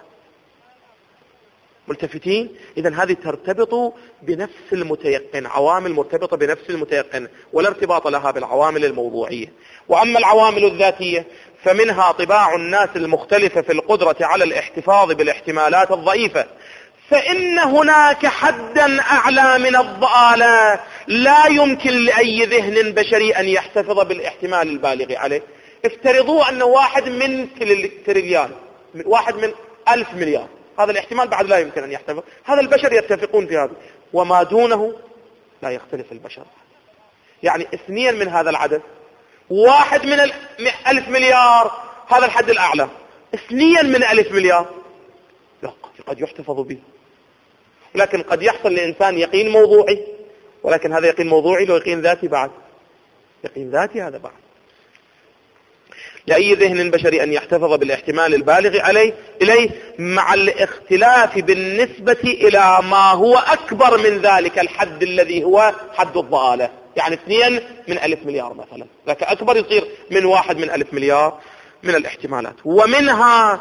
ملتفتين؟ إذن هذه ترتبط بنفس المتيقن، عوامل مرتبطة بنفس المتيقن ولا ارتباط لها بالعوامل الموضوعية. وأما العوامل الذاتية فمنها طباع الناس المختلفة في القدرة على الاحتفاظ بالاحتمالات الضعيفة، فإن هناك حدا أعلى من الضآلة لا يمكن لأي ذهن بشري أن يحتفظ بالاحتمال البالغ عليه. افترضوا أن واحد من تريليون، واحد من ألف مليار، هذا الاحتمال بعد لا يمكن أن يحتفظ. هذا البشر يتفقون في هذا، وما دونه لا يختلف البشر. يعني اثنين من هذا العدد، واحد من الألف مليار هذا الحد الأعلى، اثنين من ألف مليار لا قد يحتفظ به. لكن قد يحصل لإنسان يقين موضوعي، ولكن هذا يقين موضوعي له يقين ذاتي بعد، يقين ذاتي هذا بعد. لأي ذهن بشري أن يحتفظ بالاحتمال البالغ عليه إليه مع الاختلاف بالنسبة إلى ما هو أكبر من ذلك الحد الذي هو حد الضالة، يعني اثنين من ألف مليار مثلا، لكن أكبر يصير من واحد من ألف مليار من الاحتمالات. ومنها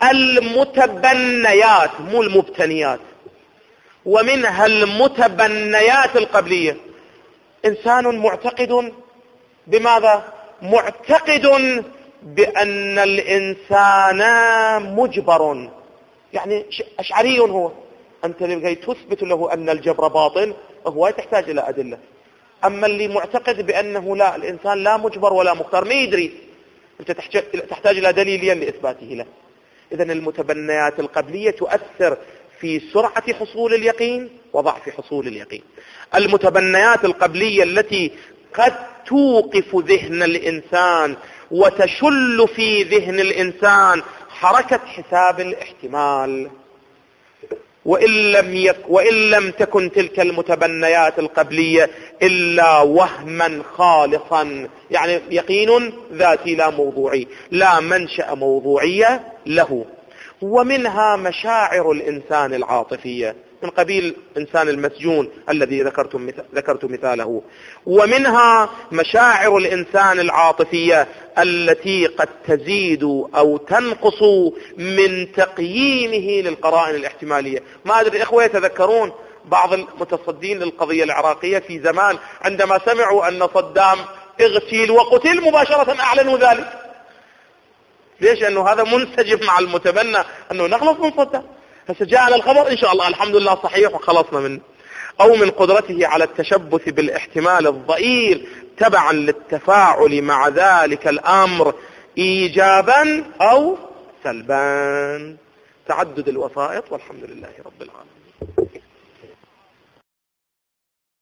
المتبنيات مو المبتنيات، ومنها المتبنيات القبلية. إنسان معتقد بماذا؟ معتقد بأن الإنسان مجبر، يعني أشعري هو، أنت لكي تثبت له أن الجبر باطل هو تحتاج إلى أدلة. أما اللي معتقد بأنه لا، الإنسان لا مجبر ولا مختار، ما يدري، أنت تحتاج إلى دليلين لإثباته له. إذن المتبنيات القبلية تؤثر في سرعة حصول اليقين وضعف حصول اليقين. المتبنيات القبلية التي قد توقف ذهن الإنسان وتشل في ذهن الإنسان حركة حساب الاحتمال. وإن لم, يك وإن لم تكن تلك المتبنيات القبلية إلا وهما خالصا، يعني يقين ذاتي لا موضوعي، لا منشأ موضوعية له. ومنها مشاعر الإنسان العاطفية من قبيل إنسان المسجون الذي ذكرتم ذكرت مثاله. ومنها مشاعر الإنسان العاطفية التي قد تزيد أو تنقص من تقييمه للقرائن الاحتمالية. ما أدري إخوة يتذكرون بعض المتصدين للقضية العراقية في زمان عندما سمعوا أن صدام اغتيل وقتل مباشرة أعلنوا ذلك. ليش؟ أنه هذا منسجم مع المتبنى أنه نخلص من صدام، فسجاءنا الخبر إن شاء الله الحمد لله صحيح وخلصنا منه. أو من قدرته على التشبث بالاحتمال الضئيل تبعا للتفاعل مع ذلك الأمر إيجابا أو سلبا. تعدد الوسائط، والحمد لله رب العالمين.